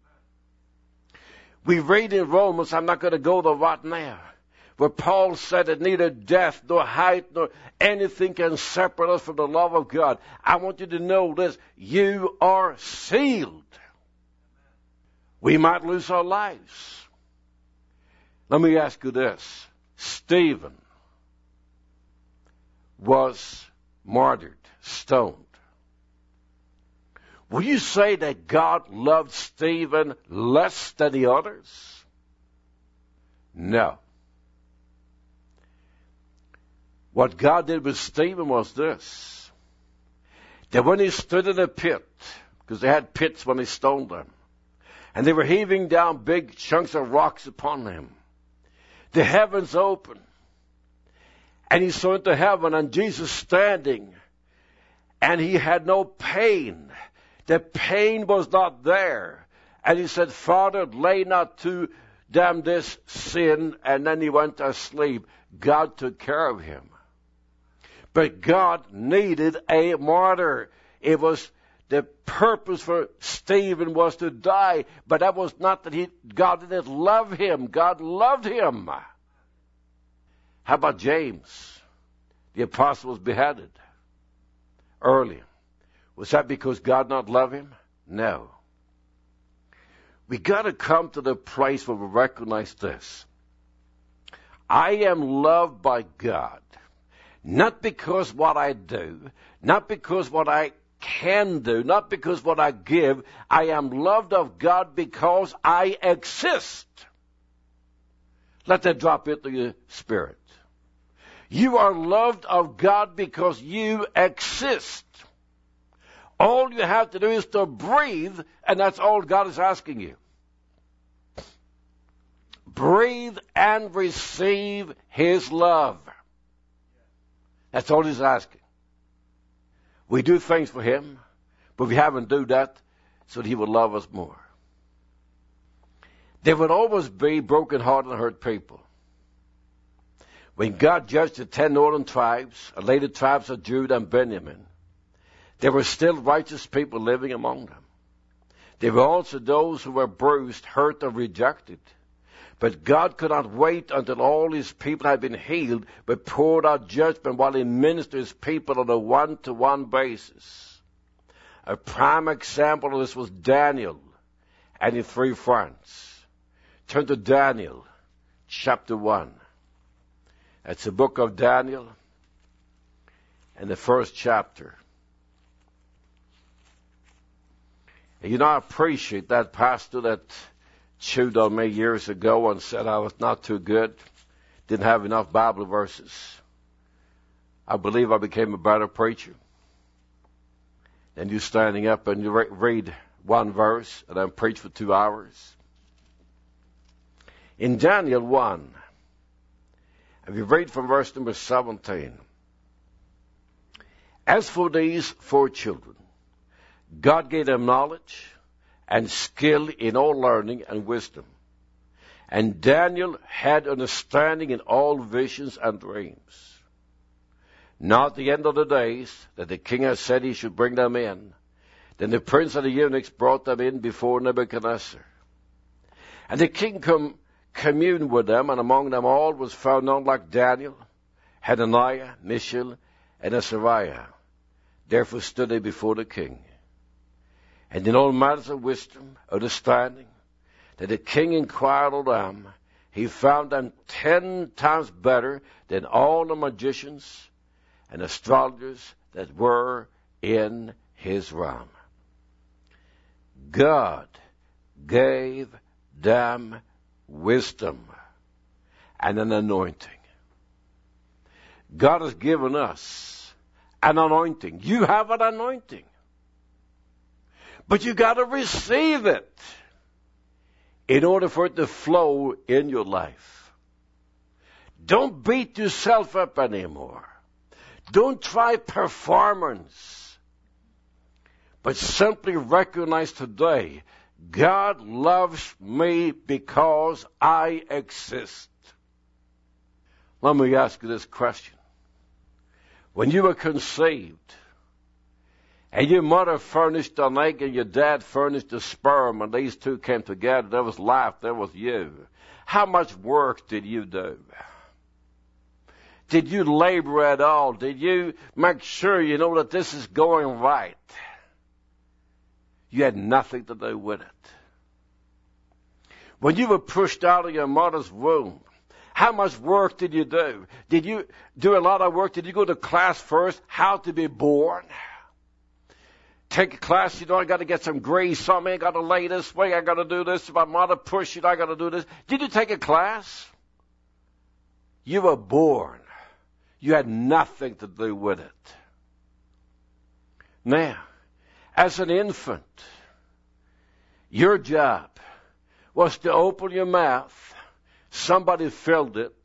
We read in Romans, I'm not going to go to right now, where Paul said that neither death, nor height, nor anything can separate us from the love of God. I want you to know this. You are sealed. We might lose our lives. Let me ask you this. Stephen was martyred, stoned. Will you say that God loved Stephen less than the others? No. What God did with Stephen was this. that when he stood in a pit, because they had pits when they stoned them, and they were heaving down big chunks of rocks upon him, the heavens opened, and he saw into heaven, and Jesus standing, and he had no pain. The pain was not there. And he said, Father, lay not to them this sin, and then he went to sleep. God took care of him. But God needed a martyr. It was the purpose for Stephen was to die, but that was not that he, God didn't love him. God loved him. How about James? The apostle was beheaded early. Was that because God not love him? No. We got to come to the place where we recognize this. I am loved by God, not because what I do, not because what I can do, not because what I give. I am loved of God because I exist. Let that drop into your spirit. You are loved of God because you exist. All you have to do is to breathe, and that's all God is asking you. Breathe and receive His love. That's all He's asking. We do things for Him, but we haven't do that so that He would love us more. There would always be broken-hearted and hurt people. When God judged the ten northern tribes, and later tribes of Judah and Benjamin, there were still righteous people living among them. There were also those who were bruised, hurt, or rejected. But God could not wait until all His people had been healed, but poured out judgment while He ministered His people on a one-to-one basis. A prime example of this was Daniel and his three friends. Turn to Daniel, chapter one. It's the book of Daniel, and the first chapter. And you know, I appreciate that pastor that chewed on me years ago and said I was not too good, didn't have enough Bible verses. I believe I became a better preacher than you standing up and you re- read one verse and then preach for two hours. In Daniel one, if you read from verse number seventeen, as for these four children, God gave them knowledge and skill in all learning and wisdom. And Daniel had understanding in all visions and dreams. Now at the end of the days that the king had said he should bring them in, then the prince of the eunuchs brought them in before Nebuchadnezzar. And the king com- communed with them, and among them all was found none like Daniel, Hananiah, Mishael, and Azariah. Therefore stood they before the king. And in all matters of wisdom, understanding, that the king inquired of them, he found them ten times better than all the magicians and astrologers that were in his realm. God gave them wisdom and an anointing. God has given us an anointing. You have an anointing. But you got to receive it in order for it to flow in your life. Don't beat yourself up anymore. Don't try performance. But simply recognize today, God loves me because I exist. Let me ask you this question. When you were conceived, and your mother furnished an egg and your dad furnished a sperm, and these two came together, there was life, there was you. How much work did you do? Did you labor at all? Did you make sure you know that this is going right? You had nothing to do with it. When you were pushed out of your mother's womb, how much work did you do? Did you do a lot of work? Did you go to class first, how to be born? Take a class, you know, I got to get some grease on me, I got to lay this way, I got to do this. If my mother pushed it, I got to do this. Did you take a class? You were born. You had nothing to do with it. Now, as an infant, your job was to open your mouth. Somebody filled it.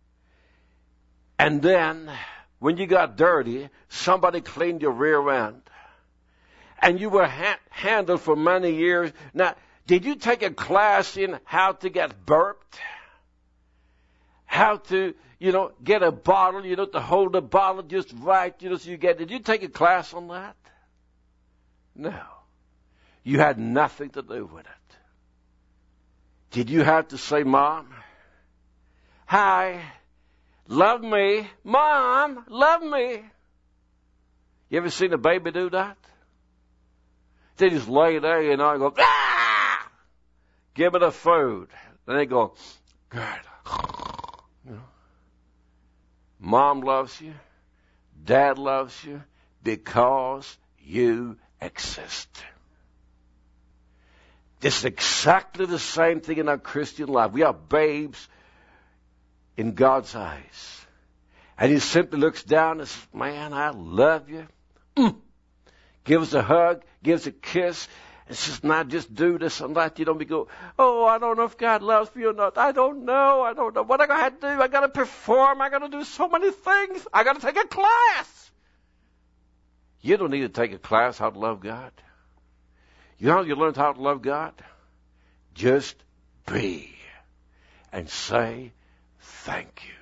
And then, when you got dirty, somebody cleaned your rear end. And you were ha- handled for many years. Now, did you take a class in how to get burped? How to, you know, get a bottle, you know, to hold the bottle just right, you know, so you get, did you take a class on that? No. You had nothing to do with it. Did you have to say, Mom, hi, love me, Mom, love me? You ever seen a baby do that? They just lay there, you know, and go, ah! Give it a food. Then they go, good. You know? Mom loves you. Dad loves you because you exist. This is exactly the same thing in our Christian life. We are babes in God's eyes. And He simply looks down and says, man, I love you. Mm. Gives us a hug, gives a kiss, and says, now just do this and that. You don't be go, oh, I don't know if God loves me or not. I don't know. I don't know. What am I going to do? I got to perform. I got to do so many things. I got to take a class. You don't need to take a class how to love God. You know how you learn how to love God? Just be and say, thank you.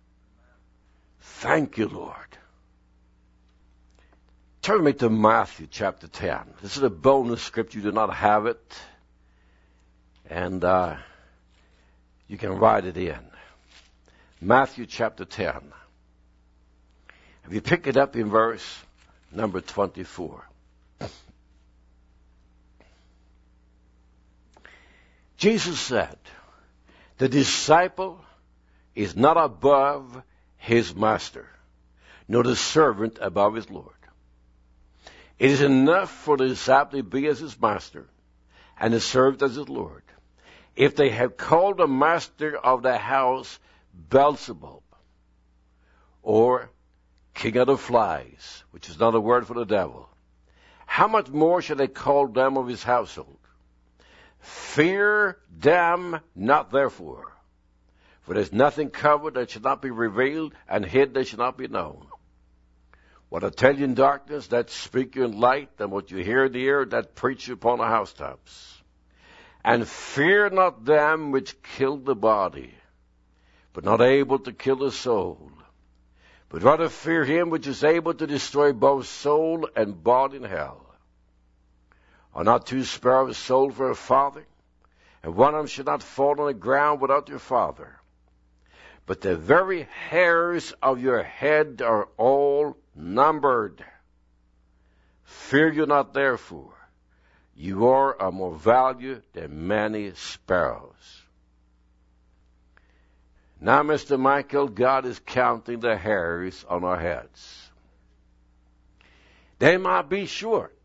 Thank you, Lord. Turn me to Matthew chapter ten. This is a bonus scripture. You do not have it. And uh, you can write it in. Matthew chapter ten. If you pick it up in verse number twenty-four. Jesus said, the disciple is not above his master, nor the servant above his Lord. It is enough for the disciple to be as his master and the servant as his Lord. If they have called the master of the house Beelzebub, or king of the flies, which is not a word for the devil, how much more shall they call them of his household? Fear them not therefore, for there is nothing covered that shall not be revealed, and hid that shall not be known. What I tell you in darkness, that speak you in light, and what you hear in the ear, that preach you upon the housetops. And fear not them which kill the body, but not able to kill the soul. But rather fear him which is able to destroy both soul and body in hell. Are not two sparrows sold for a farthing? And one of them should not fall on the ground without your Father. But the very hairs of your head are all numbered. Fear you not therefore. You are of more value than many sparrows. Now, Mister Michael, God is counting the hairs on our heads. They might be short.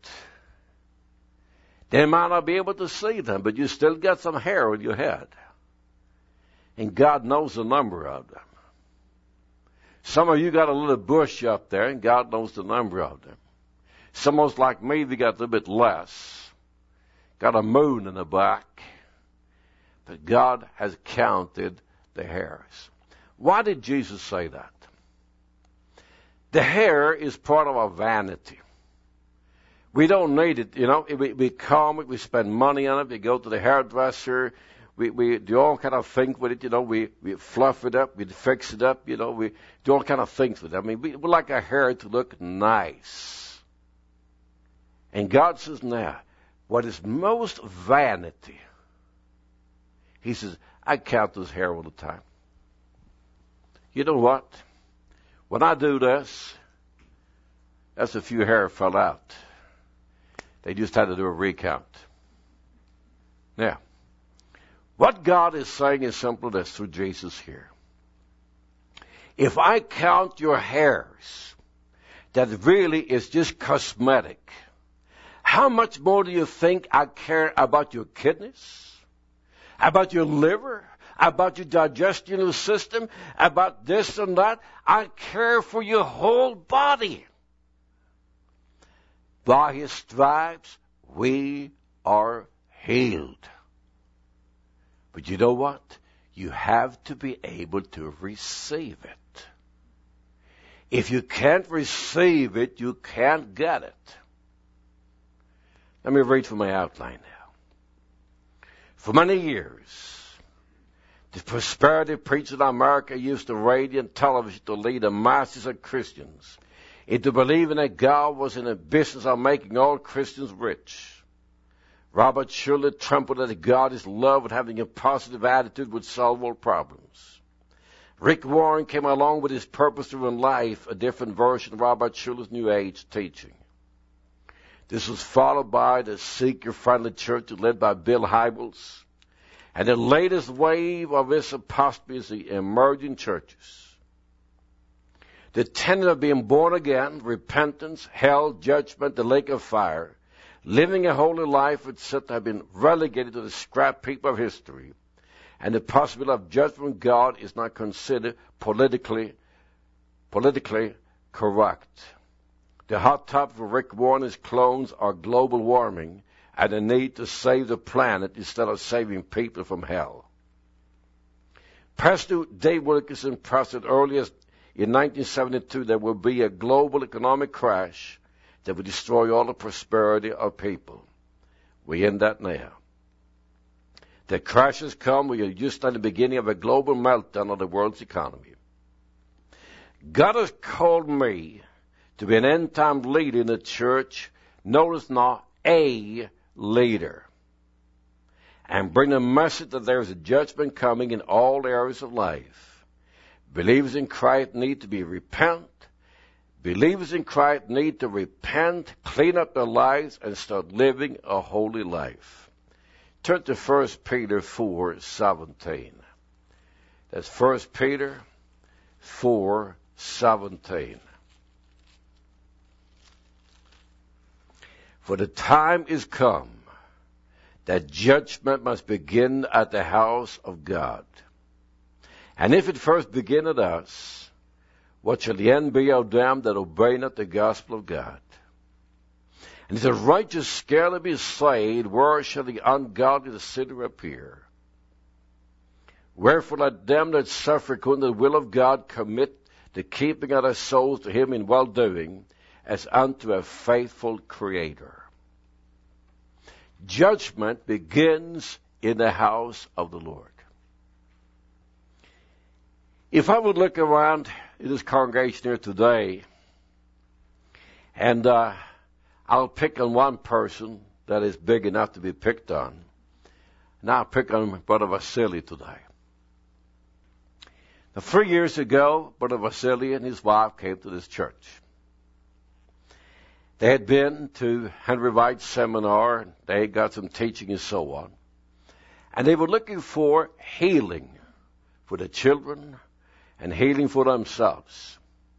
They might not be able to see them, but you still got some hair on your head. And God knows the number of them. Some of you got a little bush up there, and God knows the number of them. Some of us, like me, we got a little bit less. Got a moon in the back. But God has counted the hairs. Why did Jesus say that? The hair is part of our vanity. We don't need it, you know. We, we comb it, we spend money on it, we go to the hairdresser, we, we do all kind of things with it, you know. We, we fluff it up, we fix it up, you know. We do all kind of things with it. I mean, we, we like our hair to look nice. And God says, now, what is most vanity, He says, I count this hair all the time. You know what? When I do this, that's a few hair fell out. They just had to do a recount. Now, what God is saying is simply this through Jesus here. If I count your hairs, that really is just cosmetic, how much more do you think I care about your kidneys, about your liver, about your digestive system, about this and that? I care for your whole body. by his stripes we are healed. But you know what? You have to be able to receive it. If you can't receive it, you can't get it. Let me read from my outline now. For many years, the prosperity preachers in America used the radio and television to lead the masses of Christians into believing that God was in the business of making all Christians rich. Robert Schuller trembled that God is love and having a positive attitude would solve all problems. Rick Warren came along with his purpose-driven life, a different version of Robert Schuller's New Age teaching. This was followed by the seeker-friendly church led by Bill Hybels. And the latest wave of this apostasy is the emerging churches. The tenet of being born again, repentance, hell, judgment, the lake of fire, living a holy life, et cetera, have been relegated to the scrap heap of history. And the possibility of judgment from God is not considered politically, politically correct. The hot topic for Rick Warren and his clones are global warming and the need to save the planet instead of saving people from hell. Pastor Dave Wilkerson prophesied earlier in nineteen seventy-two there will be a global economic crash that will destroy all the prosperity of people. We're in that now. The crash has come. We are just at the beginning of a global meltdown of the world's economy. God has called me to be an end-time leader in the church. Notice now, a leader. And bring the message that there is a judgment coming in all areas of life. Believers in Christ need to be repent. Believers in Christ need to repent, clean up their lives, and start living a holy life. Turn to First Peter four seventeen. That's First Peter four seventeen. For the time is come that judgment must begin at the house of God. And if it first begin at us, what shall the end be of them that obey not the gospel of God? And if the righteous scarcely be saved, where shall the ungodly sinner appear? Wherefore let them that suffer according to the will of God commit the keeping of their souls to him in well-doing, as unto a faithful Creator. Judgment begins in the house of the Lord. If I would look around in this congregation here today, and uh, I'll pick on one person that is big enough to be picked on, and I'll pick on Brother Vasily today. Now, three years ago, Brother Vasily and his wife came to this church. They had been to Henry White's seminar, and they had got some teaching and so on. And they were looking for healing for the children and healing for themselves.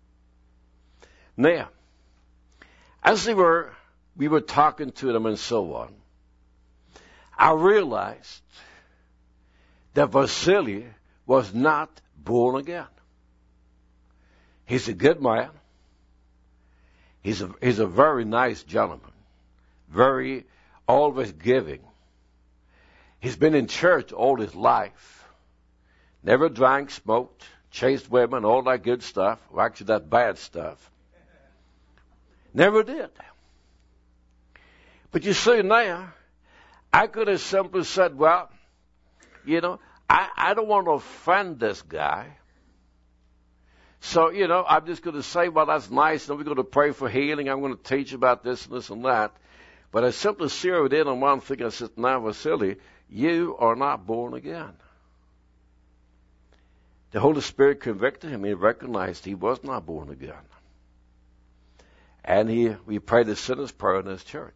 Now, as they were, we were talking to them and so on, I realized that Vasily was not born again. He's a good man. He's a, he's a very nice gentleman, very always giving. He's been in church all his life, never drank, smoked, chased women, all that good stuff, or actually that bad stuff. Never did. But you see now, I could have simply said, well, you know, I, I don't want to offend this guy. So, you know, I'm just going to say, well, that's nice, and we're going to pray for healing. I'm going to teach about this and this and that. But I simply zeroed in on one thing. I said, now, Vasily, you are not born again. The Holy Spirit convicted him. He recognized he was not born again. And he, we prayed the sinner's prayer in his church.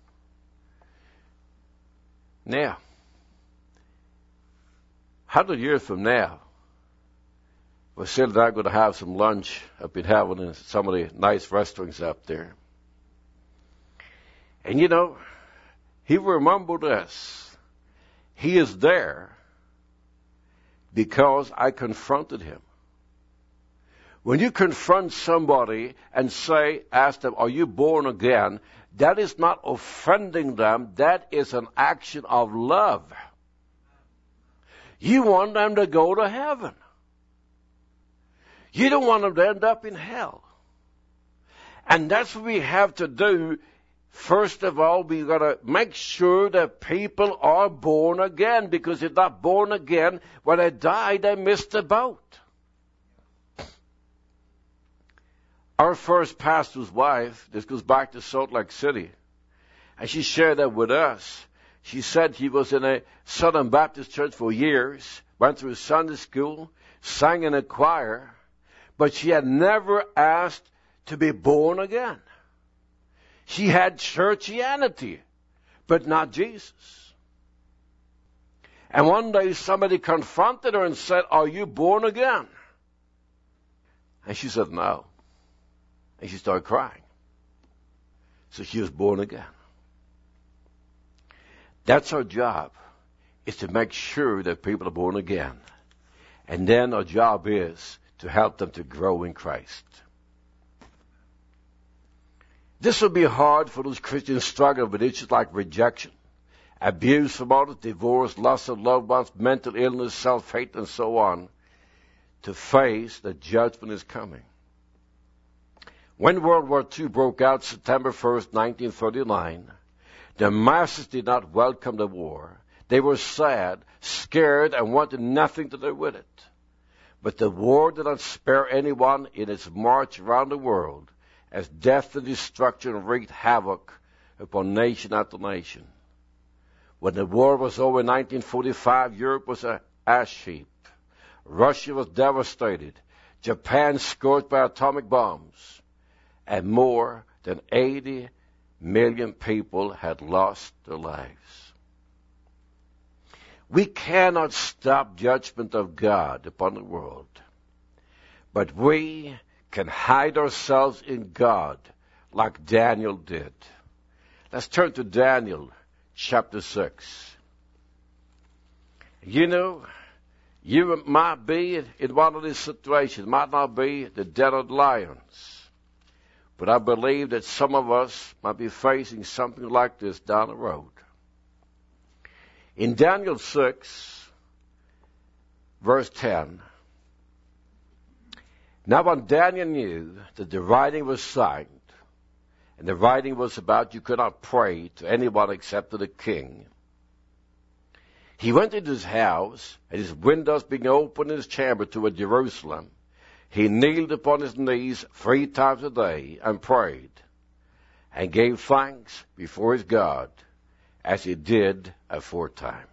Now, hundred years from now, Vasily and I are going to have some lunch up in heaven in some of the nice restaurants up there. And you know, he remembered us. He is there because I confronted him. When you confront somebody and say, ask them, are you born again? that is not offending them. That is an action of love. You want them to go to heaven. You don't want them to end up in hell. And that's what we have to do. First of all, we've got to make sure that people are born again, because if they're not born again, when they die, they missed the boat. Our first pastor's wife, this goes back to Salt Lake City, and she shared that with us. She said she was in a Southern Baptist church for years, went through Sunday school, sang in a choir, but she had never asked to be born again. She had churchianity, but not Jesus. And one day somebody confronted her and said, "Are you born again?" And she said, "No." And she started crying. So she was born again. That's our job, is to make sure that people are born again. And then our job is to help them to grow in Christ. This will be hard for those Christians struggling with issues like rejection, abuse from others, divorce, loss of loved ones, mental illness, self-hate, and so on, to face the judgment is coming. When World War Two broke out September first, nineteen thirty-nine, the masses did not welcome the war. They were sad, scared, and wanted nothing to do with it. But the war did not spare anyone in its march around the world, as death and destruction wreaked havoc upon nation after nation. When the war was over in nineteen forty-five, Europe was an ash heap. Russia was devastated. Japan scorched by atomic bombs. And more than eighty million people had lost their lives. We cannot stop judgment of God upon the world, but we can hide ourselves in God like Daniel did. Let's turn to Daniel chapter six. You know, you might be in one of these situations, might not be the den of lions. But I believe that some of us might be facing something like this down the road. In Daniel six, verse ten, now when Daniel knew that the writing was signed, and the writing was about you could not pray to anyone except to the king, he went into his house, and his windows being open in his chamber toward Jerusalem, he kneeled upon his knees three times a day and prayed and gave thanks before his God as he did aforetime.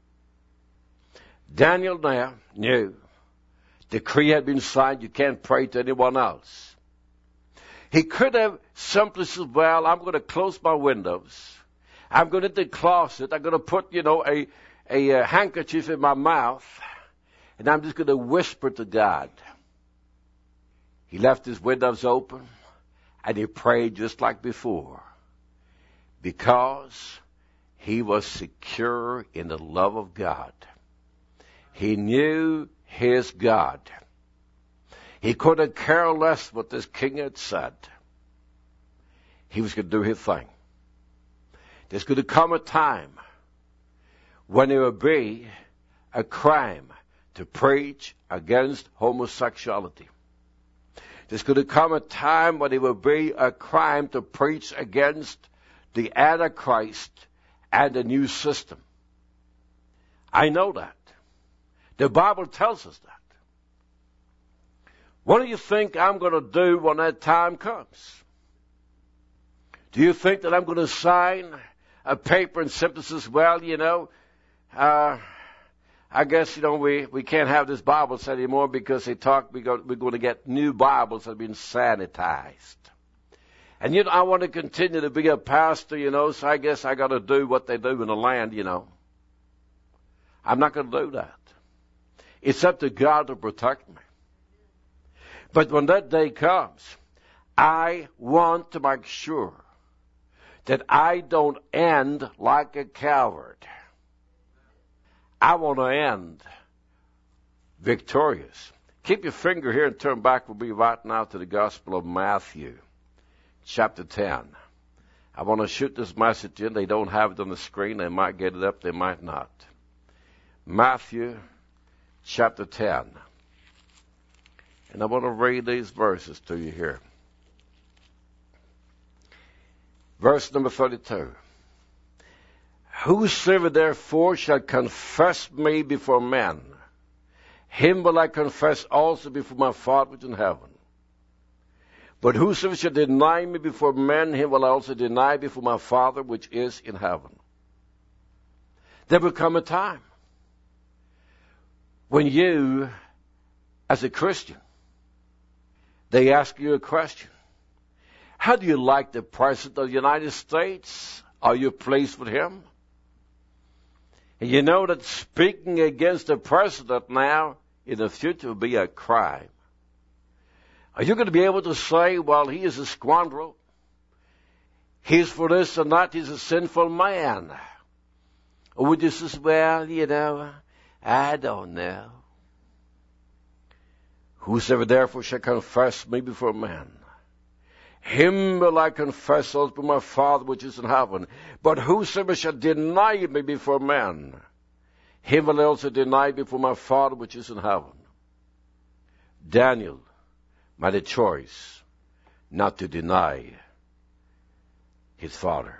Daniel now knew the decree had been signed, you can't pray to anyone else. He could have simply said, well, I'm going to close my windows. I'm going to the closet. I'm going to put, you know, a, a, a handkerchief in my mouth, and I'm just going to whisper to God. He left his windows open, and he prayed just like before, because he was secure in the love of God. He knew his God. He couldn't care less what this king had said. He was going to do his thing. There's going to come a time when it will be a crime to preach against homosexuality. There's going to come a time when it will be a crime to preach against the Antichrist and the new system. I know that. The Bible tells us that. What do you think I'm going to do when that time comes? Do you think that I'm going to sign a paper and simply says, well, you know, uh, I guess, you know, we, we can't have this Bible set anymore because they talk, we go, we're going to get new Bibles that have been sanitized. And, you know, I want to continue to be a pastor, you know, so I guess I got to do what they do in the land, you know. I'm not going to do that. It's up to God to protect me. But when that day comes, I want to make sure that I don't end like a coward. I want to end victorious. Keep your finger here and turn back with me right now to the Gospel of Matthew, chapter ten. I want to shoot this message in. They don't have it on the screen. They might get it up. They might not. Matthew chapter ten. And I want to read these verses to you here. Verse number thirty-two. Whosoever therefore shall confess me before men, him will I confess also before my Father which is in heaven. But whosoever shall deny me before men, him will I also deny before my Father which is in heaven. There will come a time when you, as a Christian, they ask you a question. How do you like the President of the United States? Are you pleased with him? And you know that speaking against the President now in the future will be a crime. Are you going to be able to say, well, he is a scoundrel, he's for this and that, he's a sinful man? Or would you say, well, you know, I don't know. Whosoever therefore shall confess me before men, him will I confess also before my Father which is in heaven. But whosoever shall deny me before men, him will I also deny before my Father which is in heaven. Daniel made a choice not to deny his father.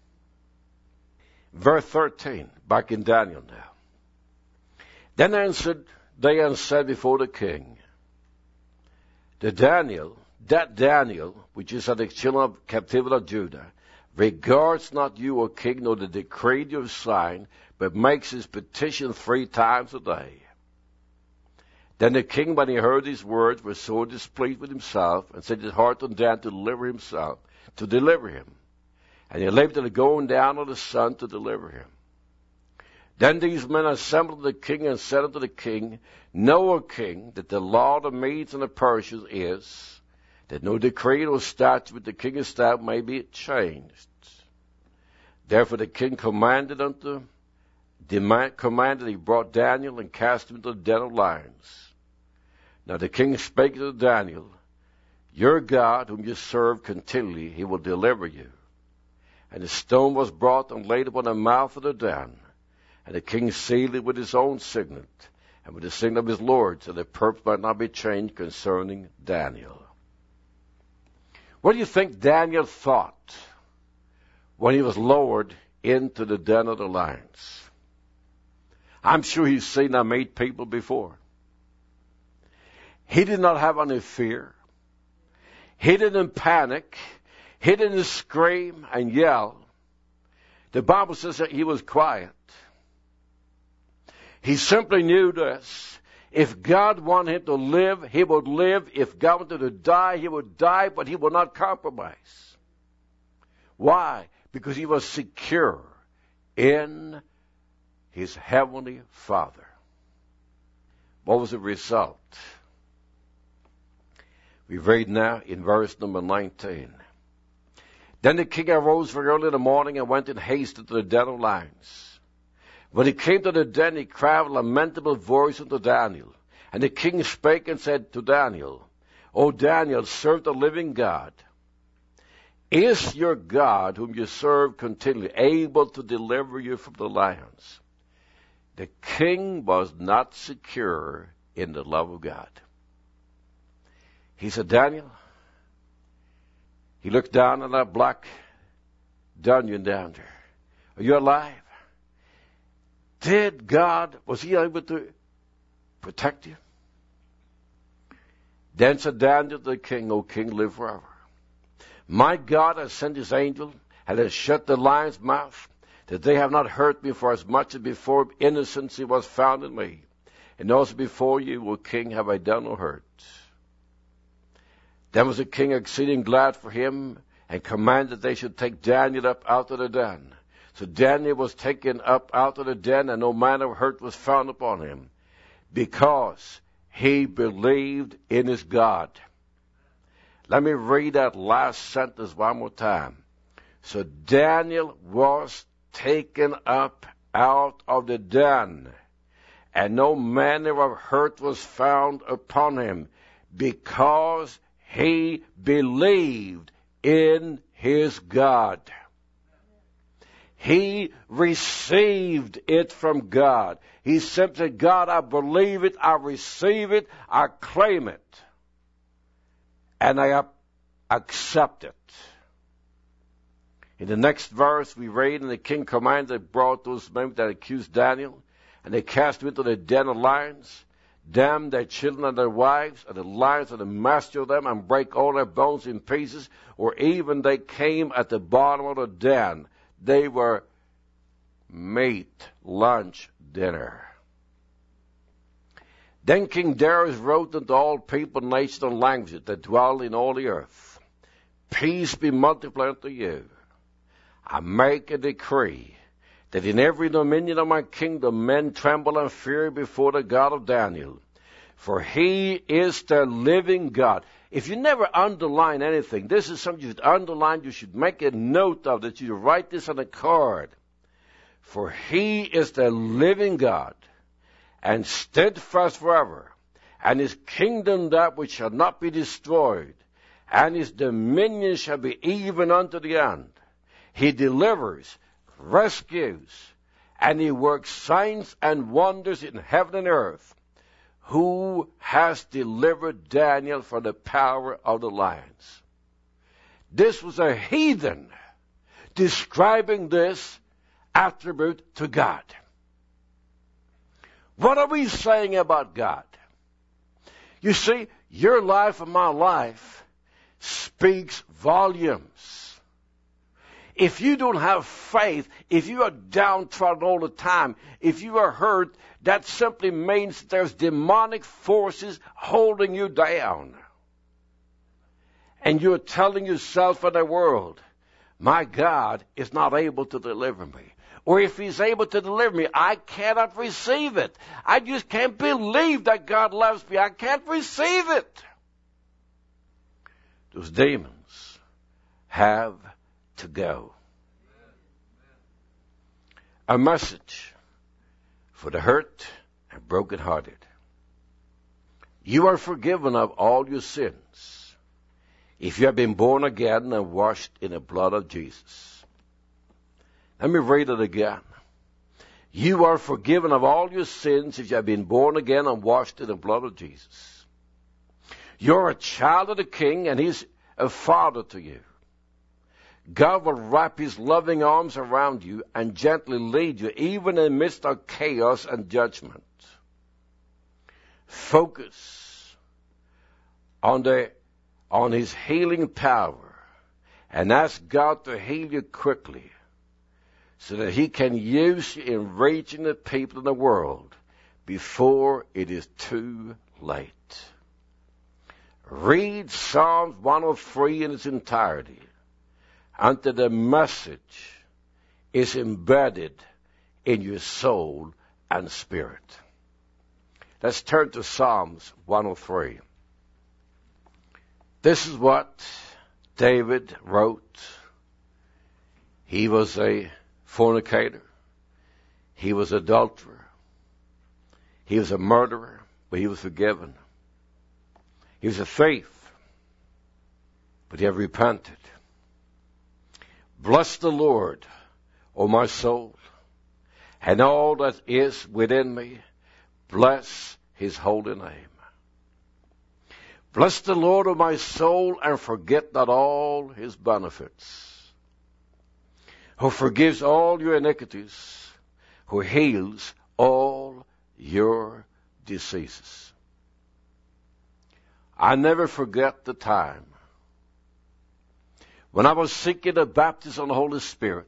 Verse thirteen, back in Daniel now. Then answered they and said before the king, the Daniel, that Daniel, which is at the children of captivity of Judah, regards not you, O king, nor the decree you have signed, but makes his petition three times a day. Then the king, when he heard these words, was so displeased with himself, and set his heart on Dan to deliver himself, to deliver him. And he laboured to the going down of the sun to deliver him. Then these men assembled the king and said unto the king, Know, O king, that the law of the Medes and the Persians is, that no decree or statute which the king established may be changed. Therefore the king commanded unto, demand, commanded, he brought Daniel and cast him into the den of lions. Now the king spake to Daniel, Your God, whom you serve continually, he will deliver you. And the stone was brought and laid upon the mouth of the den. And the king sealed it with his own signet, and with the signet of his Lord, so that purpose might not be changed concerning Daniel. What do you think Daniel thought when he was lowered into the den of the lions? I'm sure he's seen them eight people before. He did not have any fear. He didn't panic. He didn't scream and yell. The Bible says that he was quiet. He simply knew this. If God wanted him to live, he would live. If God wanted to die, he would die, but he would not compromise. Why? Because he was secure in his heavenly Father. What was the result? We read now in verse number nineteen. Then the king arose very early in the morning and went in haste into the den of lions. When he came to the den, he cried with a lamentable voice unto Daniel. And the king spake and said to Daniel, O Daniel, serve the living God. Is your God, whom you serve continually, able to deliver you from the lions? The king was not secure in the love of God. He said, Daniel, he looked down at that black dungeon down there. Are you alive? Did God, was he able to protect you? Then said Daniel to the king, O king, live forever. My God has sent his angel and has shut the lion's mouth, that they have not hurt me, for as much as before innocency was found in me. And also before you, O king, have I done no hurt. Then was the king exceeding glad for him, and commanded they should take Daniel up out of the den. So Daniel was taken up out of the den, and no manner of hurt was found upon him, because he believed in his God. Let me read that last sentence one more time. So Daniel was taken up out of the den, and no manner of hurt was found upon him, because he believed in his God. He received it from God. He simply said, God, I believe it, I receive it, I claim it, and I accept it. In the next verse we read, and the king commanded, brought those men that accused Daniel, and they cast him into the den of lions, damn their children and their wives, and the lions and the master of them, and break all their bones in pieces, or even they came at the bottom of the den. They were meat, lunch, dinner. Then King Darius wrote unto all people, nations, and languages that dwell in all the earth, peace be multiplied unto you. I make a decree that in every dominion of my kingdom men tremble and fear before the God of Daniel, for he is the living God. If you never underline anything, this is something you should underline, you should make a note of that, you should write this on a card. For he is the living God, and steadfast forever, and his kingdom that which shall not be destroyed, and his dominion shall be even unto the end. He delivers, rescues, and he works signs and wonders in heaven and earth. Who has delivered Daniel from the power of the lions? This was a heathen describing this attribute to God. What are we saying about God? You see, your life and my life speaks volumes. If you don't have faith, if you are downtrodden all the time, if you are hurt, that simply means there's demonic forces holding you down. And you're telling yourself and the world, my God is not able to deliver me. Or if he's able to deliver me, I cannot receive it. I just can't believe that God loves me. I can't receive it. Those demons have to go. A message for the hurt and brokenhearted. You are forgiven of all your sins if you have been born again and washed in the blood of Jesus. Let me read it again. You are forgiven of all your sins if you have been born again and washed in the blood of Jesus. You're a child of the King, and he's a father to you. God will wrap his loving arms around you and gently lead you, even in the midst of chaos and judgment. Focus on the on his healing power and ask God to heal you quickly so that he can use you in reaching the people in the world before it is too late. Read Psalms one oh three in its entirety until the message is embedded in your soul and spirit. Let's turn to Psalms one oh three. This is what David wrote. He was a fornicator. He was an adulterer. He was a murderer, but he was forgiven. He was a thief, but he had repented. Bless the Lord, O my soul, and all that is within me. Bless his holy name. Bless the Lord, O my soul, and forget not all his benefits, who forgives all your iniquities, who heals all your diseases. I never forget the time when I was seeking the baptism of the Holy Spirit.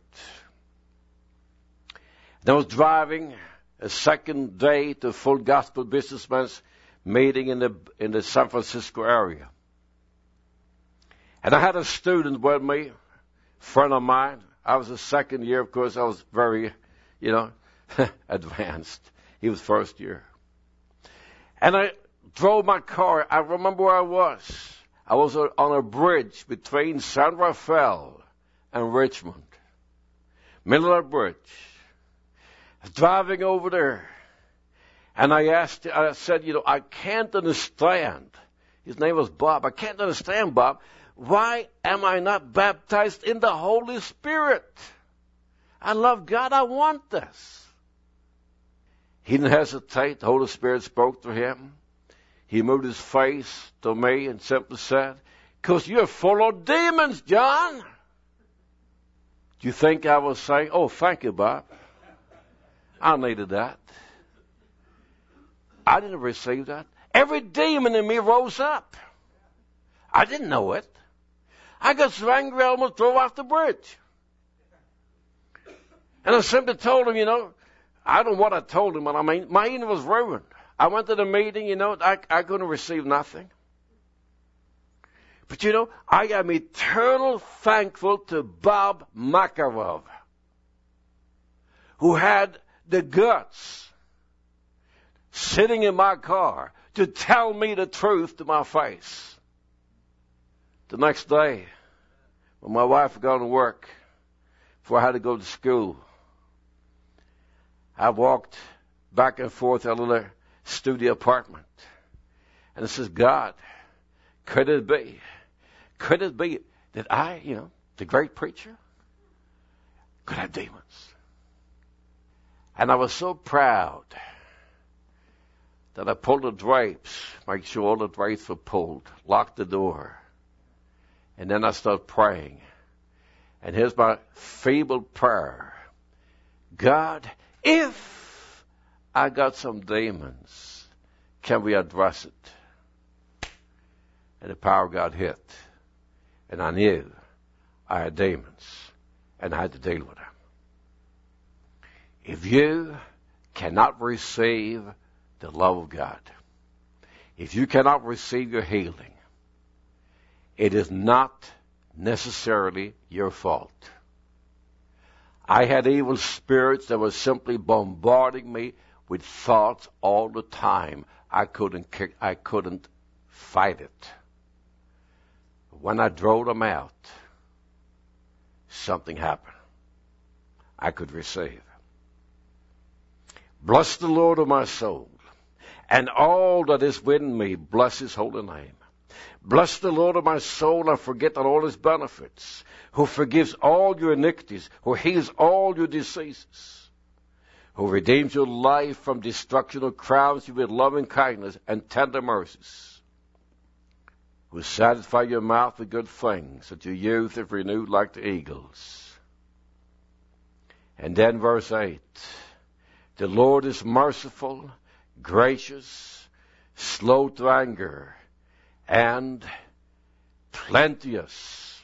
And I was driving a second day to a Full Gospel Businessmen's meeting in the in the San Francisco area. And I had a student with me, friend of mine. I was a second year, of course. I was very, you know, advanced. He was first year. And I drove my car. I remember where I was. I was on a bridge between San Rafael and Richmond. Middle of the bridge. I was driving over there. And I asked, I said, you know, I can't understand. His name was Bob. I can't understand, Bob. Why am I not baptized in the Holy Spirit? I love God. I want this. He didn't hesitate. The Holy Spirit spoke to him. He moved his face to me and simply said, because you're full of demons, John. Do you think I was saying, oh, thank you, Bob. I needed that. I didn't receive that. Every demon in me rose up. I didn't know it. I got so angry I almost drove off the bridge. And I simply told him, you know, I don't know what I told him, but I mean, my evening was ruined. I went to the meeting, you know, I, I couldn't receive nothing. But you know, I am eternally thankful to Bob Makarov, who had the guts, sitting in my car, to tell me the truth to my face. The next day, when my wife had gone to work, before I had to go to school, I walked back and forth in a little studio apartment. And it says, God, could it be, could it be that I, you know, the great preacher, could have demons? And I was so proud that I pulled the drapes, make sure all the drapes were pulled, locked the door. And then I started praying. And here's my feeble prayer. God, if I got some demons, can we address it? And the power of God hit. And I knew I had demons. And I had to deal with them. If you cannot receive the love of God, if you cannot receive your healing, it is not necessarily your fault. I had evil spirits that were simply bombarding me with thoughts all the time. I couldn't, I couldn't fight it. When I drove them out, something happened. I could receive. Bless the Lord, O my soul, and all that is within me, bless his holy name. Bless the Lord, O my soul, and forget not all his benefits, who forgives all your iniquities, who heals all your diseases, who redeems your life from destruction, who crowns you with loving kindness and tender mercies, who satisfy your mouth with good things, that your youth is renewed like the eagles. And then verse eight, the Lord is merciful, gracious, slow to anger, and plenteous,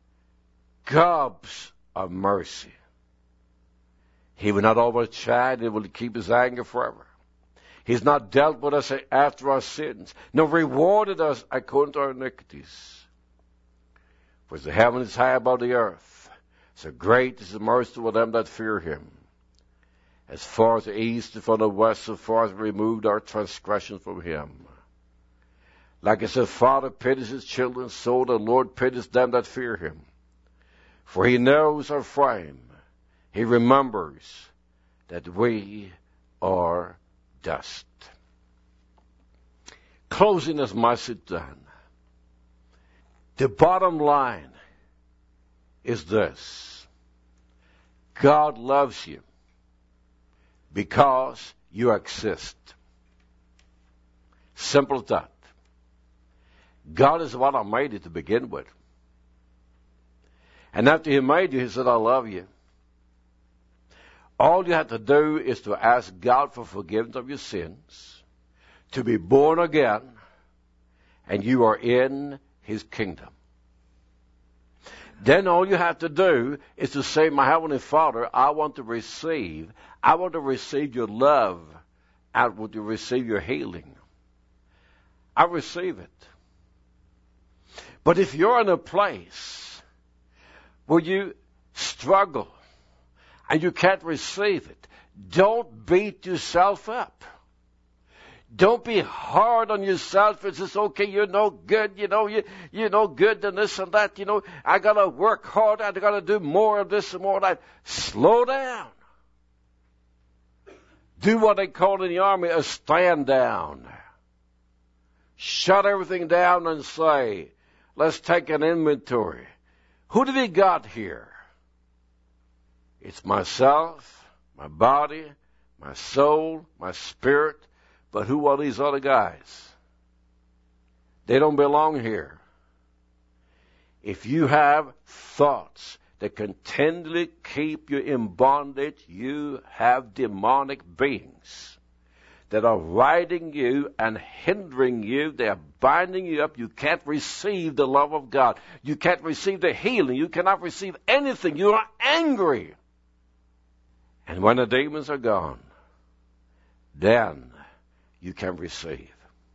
gobs of mercy. He will not always chide, he will keep his anger forever. He's not dealt with us after our sins, nor rewarded us according to our iniquities. For as the heaven is high above the earth, so great is the mercy toward them that fear him. As far as the east is from the west, so far as we removed our transgressions from him. Like as the Father pities his children, so the Lord pities them that fear him. For he knows our frame. He remembers that we are dust. Closing this message then, the bottom line is this. God loves you because you exist. Simple as that. God is the one that made you to begin with. And after he made you, he said, I love you. All you have to do is to ask God for forgiveness of your sins, to be born again, and you are in his kingdom. Then all you have to do is to say, my Heavenly Father, I want to receive, I want to receive your love, I want to receive your healing. I receive it. But if you're in a place where you struggle and you can't receive it, don't beat yourself up. Don't be hard on yourself. It's just, okay, you're no good, you know, you, you're no good than this and that, you know, I gotta work hard, I gotta do more of this and more of that. Slow down. Do what they call in the army a stand down. Shut everything down and say, let's take an inventory. Who do we got here? It's myself, my body, my soul, my spirit. But who are these other guys? They don't belong here. If you have thoughts that continually keep you in bondage, you have demonic beings that are riding you and hindering you. They are binding you up. You can't receive the love of God. You can't receive the healing. You cannot receive anything. You are angry. And when the demons are gone, then you can receive.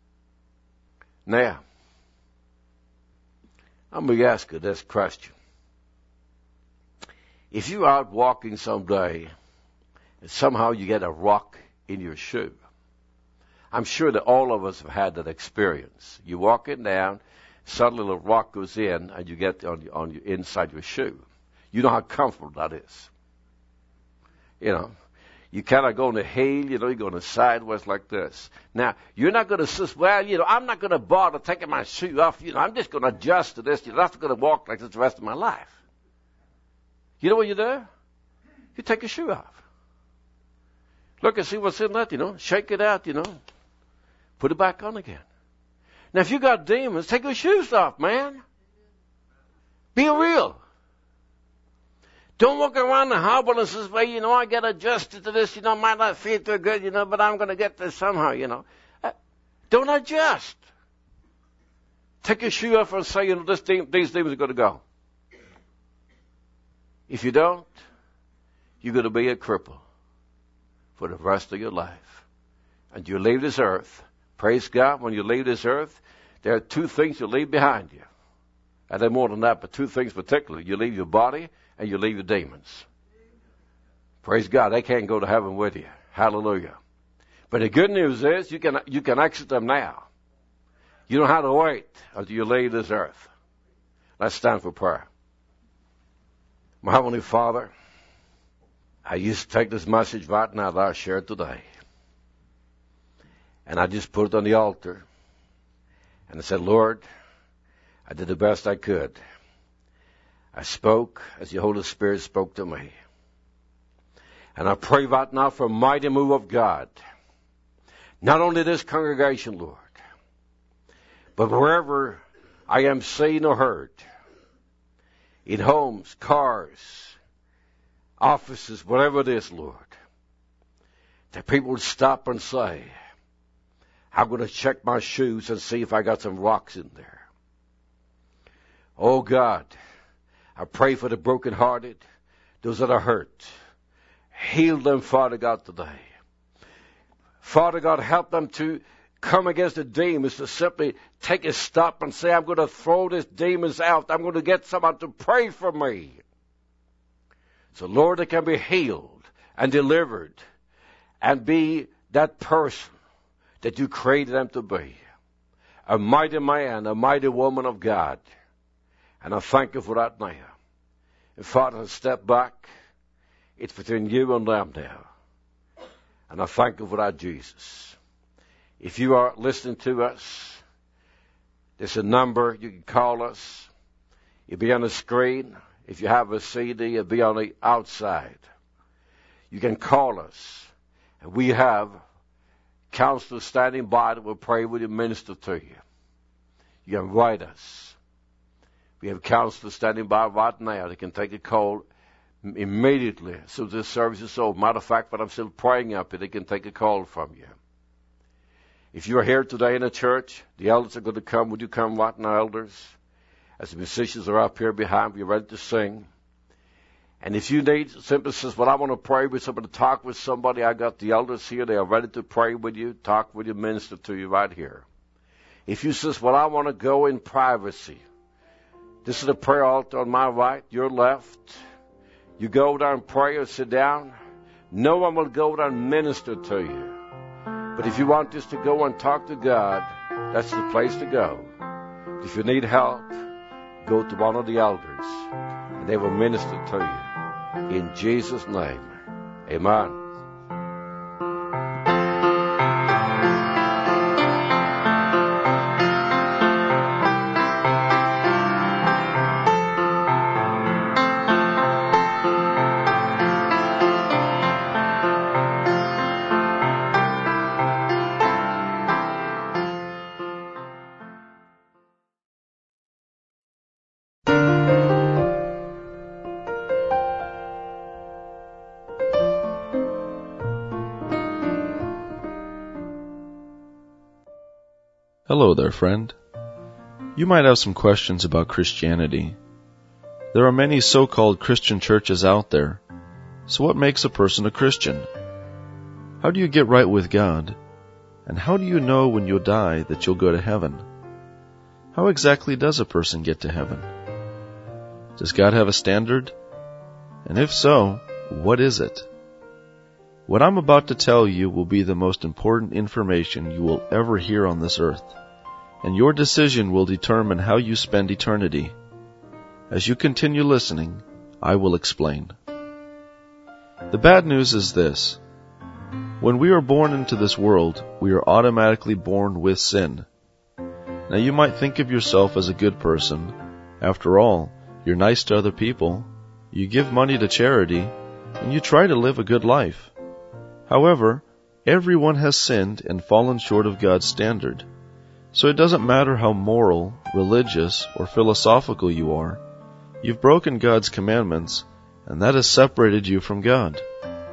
Now, I'm going to ask you this question. If you're out walking someday and somehow you get a rock in your shoe, I'm sure that all of us have had that experience. You're walking down, suddenly a rock goes in, and you get on your, on your inside your shoe. You know how comfortable that is. You know, you cannot go on the heel, you know, you're going sideways like this. Now, you're not going to say, well, you know, I'm not going to bother taking my shoe off. You know, I'm just going to adjust to this. You're not going to walk like this the rest of my life. You know what you do? You take your shoe off. Look and see what's in that, you know. Shake it out, you know. Put it back on again. Now, if you got demons, take your shoes off, man. Be real. Don't walk around and hobble and say, well, you know, I get adjusted to this, you know, might not feel too good, you know, but I'm going to get this somehow, you know. Uh, don't adjust. Take your shoe off and say, you know, this de- these demons are going to go. If you don't, you're going to be a cripple for the rest of your life. And you leave this earth. Praise God, when you leave this earth, there are two things you leave behind you. And there are more than that, but two things particularly. You leave your body and you leave your demons. Praise God, they can't go to heaven with you. Hallelujah. But the good news is you can you can exit them now. You don't have to wait until you leave this earth. Let's stand for prayer. My Heavenly Father, I used to take this message right now that I shared today. And I just put it on the altar. And I said, Lord, I did the best I could. I spoke as the Holy Spirit spoke to me. And I pray right now for a mighty move of God. Not only this congregation, Lord, but wherever I am seen or heard, in homes, cars, offices, whatever it is, Lord, that people would stop and say, I'm going to check my shoes and see if I got some rocks in there. Oh God, I pray for the brokenhearted, those that are hurt. Heal them, Father God, today. Father God, help them to come against the demons, to simply take a stop and say, I'm going to throw these demons out. I'm going to get someone to pray for me. So, Lord, they can be healed and delivered and be that person that you created them to be. A mighty man, a mighty woman of God. And I thank you for that now. And Father, step back. It's between you and them now. And I thank you for that, Jesus. If you are listening to us, there's a number you can call us. It'll be on the screen. If you have a C D, it'll be on the outside. You can call us. And we have counselors standing by that will pray with you, minister to you. You can write us. We have counselors standing by right now that can take a call immediately as soon as this service is over. Matter of fact, but I'm still praying up here, they can take a call from you. If you're here today in the church, the elders are going to come. Would you come right now, elders? As the musicians are up here behind, we're ready to sing. And if you need simply says, well, I want to pray with somebody, talk with somebody, I got the elders here. They are ready to pray with you, talk with you, minister to you right here. If you says, well, I want to go in privacy. This is the prayer altar on my right, your left. You go there and pray or sit down. No one will go there and minister to you. But if you want just to go and talk to God, that's the place to go. If you need help, go to one of the elders, and they will minister to you. In Jesus' name, amen. Hello there, friend. You might have some questions about Christianity. There are many so-called Christian churches out there. So what makes a person a Christian? How do you get right with God? And how do you know when you'll die that you'll go to heaven? How exactly does a person get to heaven? Does God have a standard? And if so, what is it? What I'm about to tell you will be the most important information you will ever hear on this earth, and your decision will determine how you spend eternity. As you continue listening, I will explain. The bad news is this. When we are born into this world, we are automatically born with sin. Now you might think of yourself as a good person. After all, you're nice to other people, you give money to charity, and you try to live a good life. However, everyone has sinned and fallen short of God's standard. So it doesn't matter how moral, religious, or philosophical you are. You've broken God's commandments, and that has separated you from God.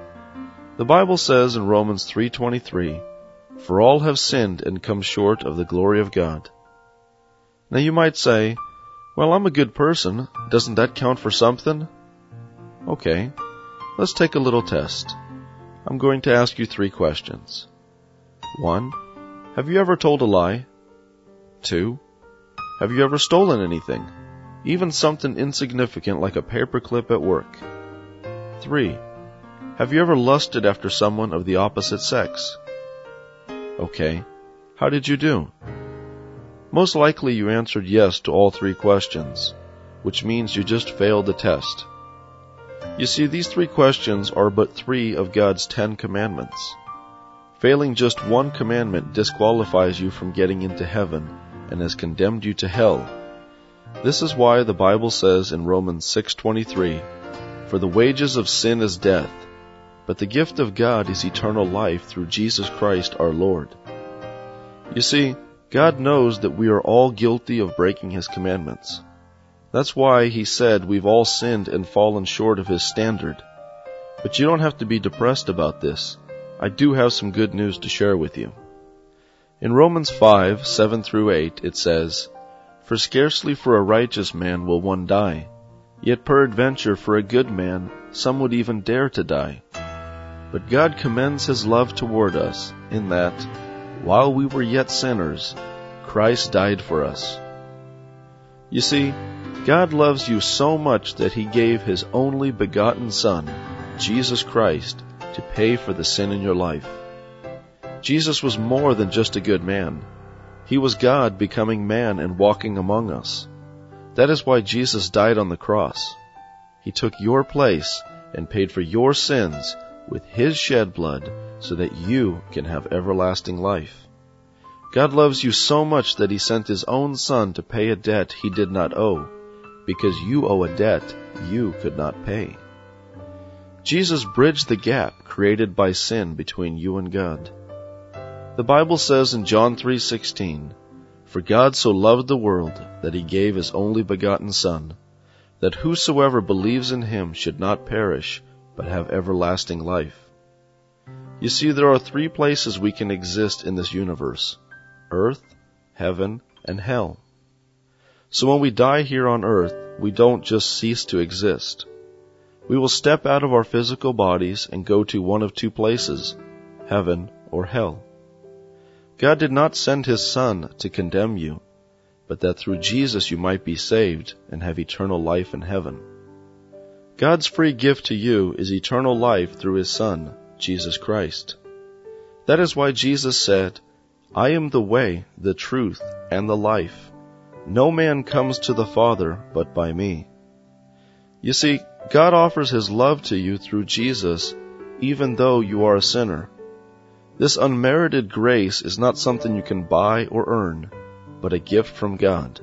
The Bible says in Romans three twenty-three, "For all have sinned and come short of the glory of God." Now you might say, "Well, I'm a good person. Doesn't that count for something?" Okay, let's take a little test. I'm going to ask you three questions. One, have you ever told a lie? Two, have you ever stolen anything, even something insignificant like a paperclip at work? Three, have you ever lusted after someone of the opposite sex? Okay, how did you do? Most likely you answered yes to all three questions, which means you just failed the test. You see, these three questions are but three of God's Ten Commandments. Failing just one commandment disqualifies you from getting into heaven and has condemned you to hell. This is why the Bible says in Romans six twenty-three, "For the wages of sin is death, but the gift of God is eternal life through Jesus Christ our Lord." You see, God knows that we are all guilty of breaking His commandments. That's why He said we've all sinned and fallen short of His standard. But you don't have to be depressed about this. I do have some good news to share with you. In Romans five, seven through eight, it says, "For scarcely for a righteous man will one die, yet peradventure for a good man some would even dare to die. But God commends His love toward us, in that, while we were yet sinners, Christ died for us." You see, God loves you so much that He gave His only begotten Son, Jesus Christ, to pay for the sin in your life. Jesus was more than just a good man. He was God becoming man and walking among us. That is why Jesus died on the cross. He took your place and paid for your sins with His shed blood so that you can have everlasting life. God loves you so much that He sent His own Son to pay a debt He did not owe, because you owe a debt you could not pay. Jesus bridged the gap created by sin between you and God. The Bible says in John three sixteen, "For God so loved the world that He gave His only begotten Son, that whosoever believes in Him should not perish, but have everlasting life." You see, there are three places we can exist in this universe: earth, heaven, and hell. So when we die here on earth, we don't just cease to exist. We will step out of our physical bodies and go to one of two places, heaven or hell. God did not send His Son to condemn you, but that through Jesus you might be saved and have eternal life in heaven. God's free gift to you is eternal life through His Son, Jesus Christ. That is why Jesus said, "I am the way, the truth, and the life. No man comes to the Father but by me." You see, God offers His love to you through Jesus, even though you are a sinner. This unmerited grace is not something you can buy or earn, but a gift from God.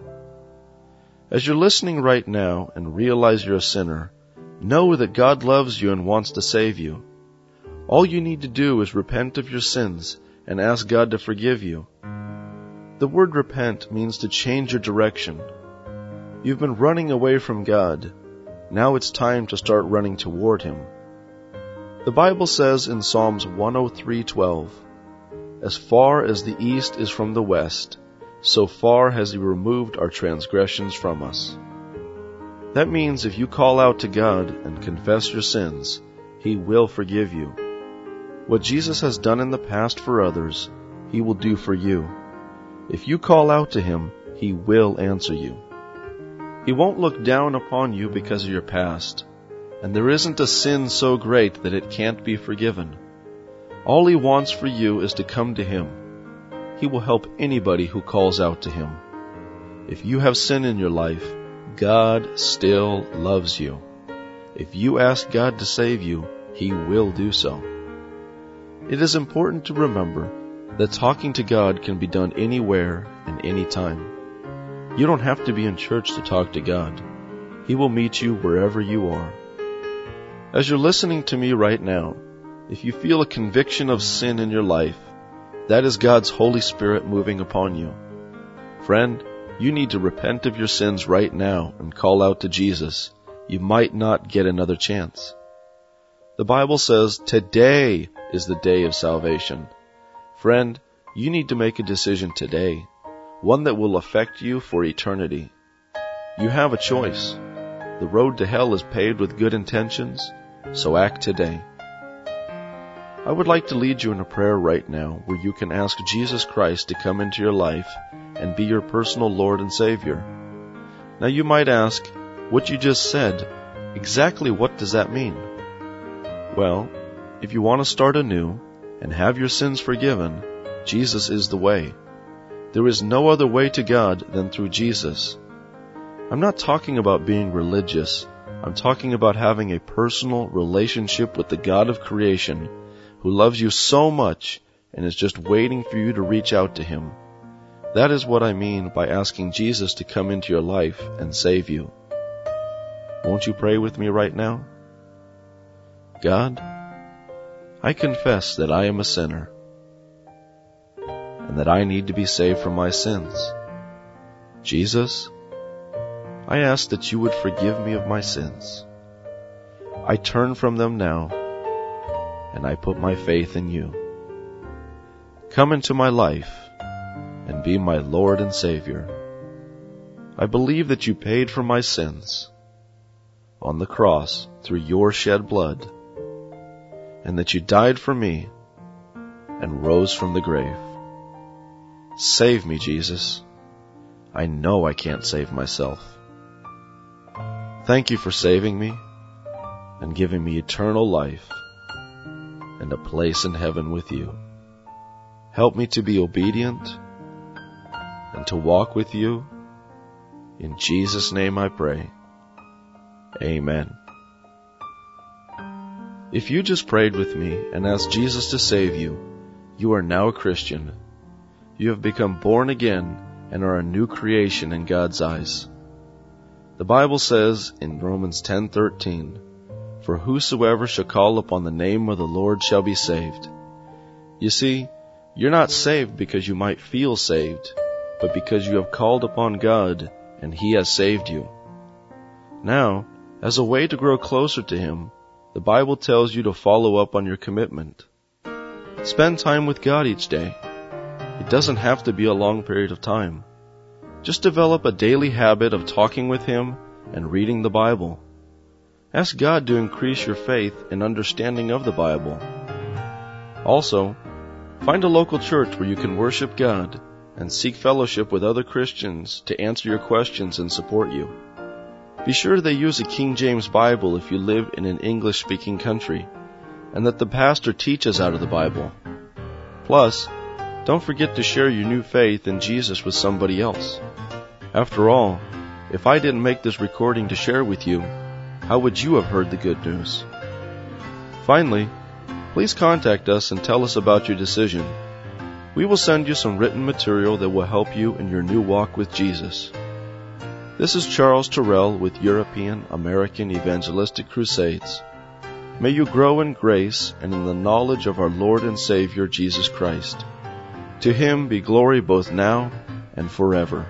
As you're listening right now and realize you're a sinner, know that God loves you and wants to save you. All you need to do is repent of your sins and ask God to forgive you. The word repent means to change your direction. You've been running away from God. Now it's time to start running toward Him. The Bible says in Psalms one oh three twelve, "As far as the east is from the west, so far has He removed our transgressions from us. That means if you call out to God and confess your sins, He will forgive you. What Jesus has done in the past for others, He will do for you. If you call out to Him, He will answer you. He won't look down upon you because of your past, and there isn't a sin so great that it can't be forgiven. All He wants for you is to come to Him. He will help anybody who calls out to Him. If you have sin in your life, God still loves you. If you ask God to save you, He will do so. It is important to remember that talking to God can be done anywhere and anytime. You don't have to be in church to talk to God. He will meet you wherever you are. As you're listening to me right now, if you feel a conviction of sin in your life, that is God's Holy Spirit moving upon you. Friend, you need to repent of your sins right now and call out to Jesus. You might not get another chance. The Bible says today is the day of salvation. Friend, you need to make a decision today, one that will affect you for eternity. You have a choice. The road to hell is paved with good intentions, so act today. I would like to lead you in a prayer right now where you can ask Jesus Christ to come into your life and be your personal Lord and Savior. Now you might ask, what you just said, exactly what does that mean? Well, if you want to start anew and have your sins forgiven, Jesus is the way. There is no other way to God than through Jesus. I'm not talking about being religious. I'm talking about having a personal relationship with the God of creation who loves you so much and is just waiting for you to reach out to Him. That is what I mean by asking Jesus to come into your life and save you. Won't you pray with me right now? God, I confess that I am a sinner and that I need to be saved from my sins. Jesus, I ask that you would forgive me of my sins. I turn from them now, and I put my faith in you. Come into my life and be my Lord and Savior. I believe that you paid for my sins on the cross through your shed blood, and that you died for me and rose from the grave. Save me, Jesus. I know I can't save myself. Thank you for saving me and giving me eternal life and a place in heaven with you. Help me to be obedient and to walk with you. In Jesus' name I pray. Amen. If you just prayed with me and asked Jesus to save you, you are now a Christian. You have become born again and are a new creation in God's eyes. The Bible says in Romans ten thirteen, "For whosoever shall call upon the name of the Lord shall be saved." You see, you're not saved because you might feel saved, but because you have called upon God and He has saved you. Now, as a way to grow closer to Him, the Bible tells you to follow up on your commitment. Spend time with God each day. It doesn't have to be a long period of time. Just develop a daily habit of talking with Him and reading the Bible. Ask God to increase your faith and understanding of the Bible. Also, find a local church where you can worship God and seek fellowship with other Christians to answer your questions and support you. Be sure they use a King James Bible if you live in an English-speaking country, and that the pastor teaches out of the Bible. Plus, don't forget to share your new faith in Jesus with somebody else. After all, if I didn't make this recording to share with you, how would you have heard the good news? Finally, please contact us and tell us about your decision. We will send you some written material that will help you in your new walk with Jesus. This is Charles Terrell with European American Evangelistic Crusades. May you grow in grace and in the knowledge of our Lord and Savior Jesus Christ. To Him be glory both now and forever.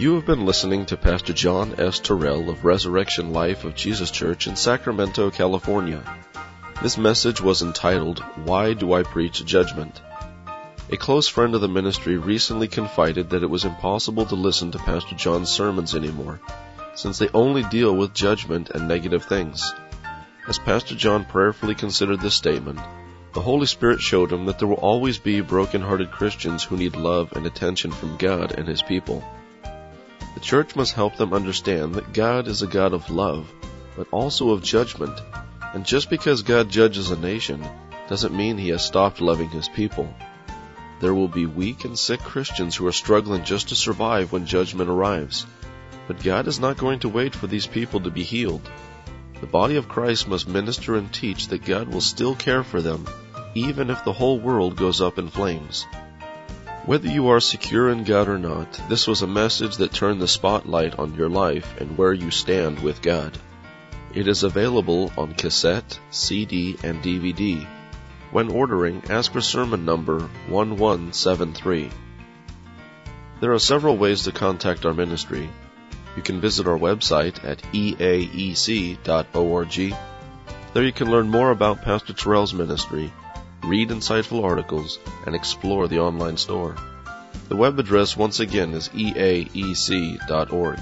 You have been listening to Pastor John S. Terrell of Resurrection Life of Jesus Church in Sacramento, California. This message was entitled, Why Do I Preach Judgment? A close friend of the ministry recently confided that it was impossible to listen to Pastor John's sermons anymore, since they only deal with judgment and negative things. As Pastor John prayerfully considered this statement, the Holy Spirit showed him that there will always be broken-hearted Christians who need love and attention from God and His people. The church must help them understand that God is a God of love, but also of judgment, and just because God judges a nation doesn't mean He has stopped loving His people. There will be weak and sick Christians who are struggling just to survive when judgment arrives, but God is not going to wait for these people to be healed. The body of Christ must minister and teach that God will still care for them, even if the whole world goes up in flames. Whether you are secure in God or not, this was a message that turned the spotlight on your life and where you stand with God. It is available on cassette, C D, and D V D. When ordering, ask for sermon number one one seven three. There are several ways to contact our ministry. You can visit our website at e a e c dot org. There you can learn more about Pastor Terrell's ministry, read insightful articles, and explore the online store. The web address once again is e a e c dot org.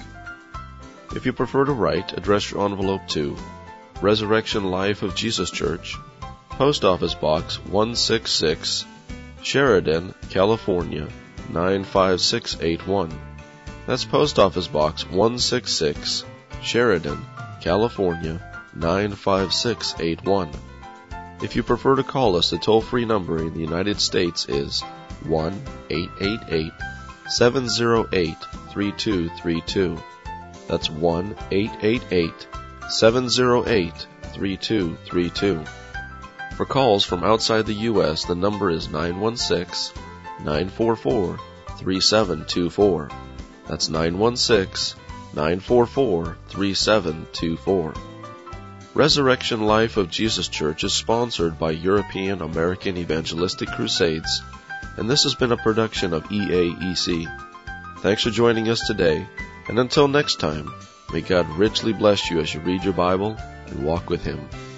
If you prefer to write, address your envelope to Resurrection Life of Jesus Church, Post Office Box one sixty-six, Sheridan, California nine five six eight one. That's Post Office Box one sixty-six, Sheridan, California nine five six eight one. If you prefer to call us, the toll-free number in the United States is one eight eight eight, seven zero eight, three two three two. That's one eight eight eight, seven zero eight, three two three two. For calls from outside the U S, the number is nine one six, nine four four, three seven two four. That's nine one six, nine four four, three seven two four. Resurrection Life of Jesus Church is sponsored by European American Evangelistic Crusades, and this has been a production of E A E C. Thanks for joining us today, and until next time, may God richly bless you as you read your Bible and walk with Him.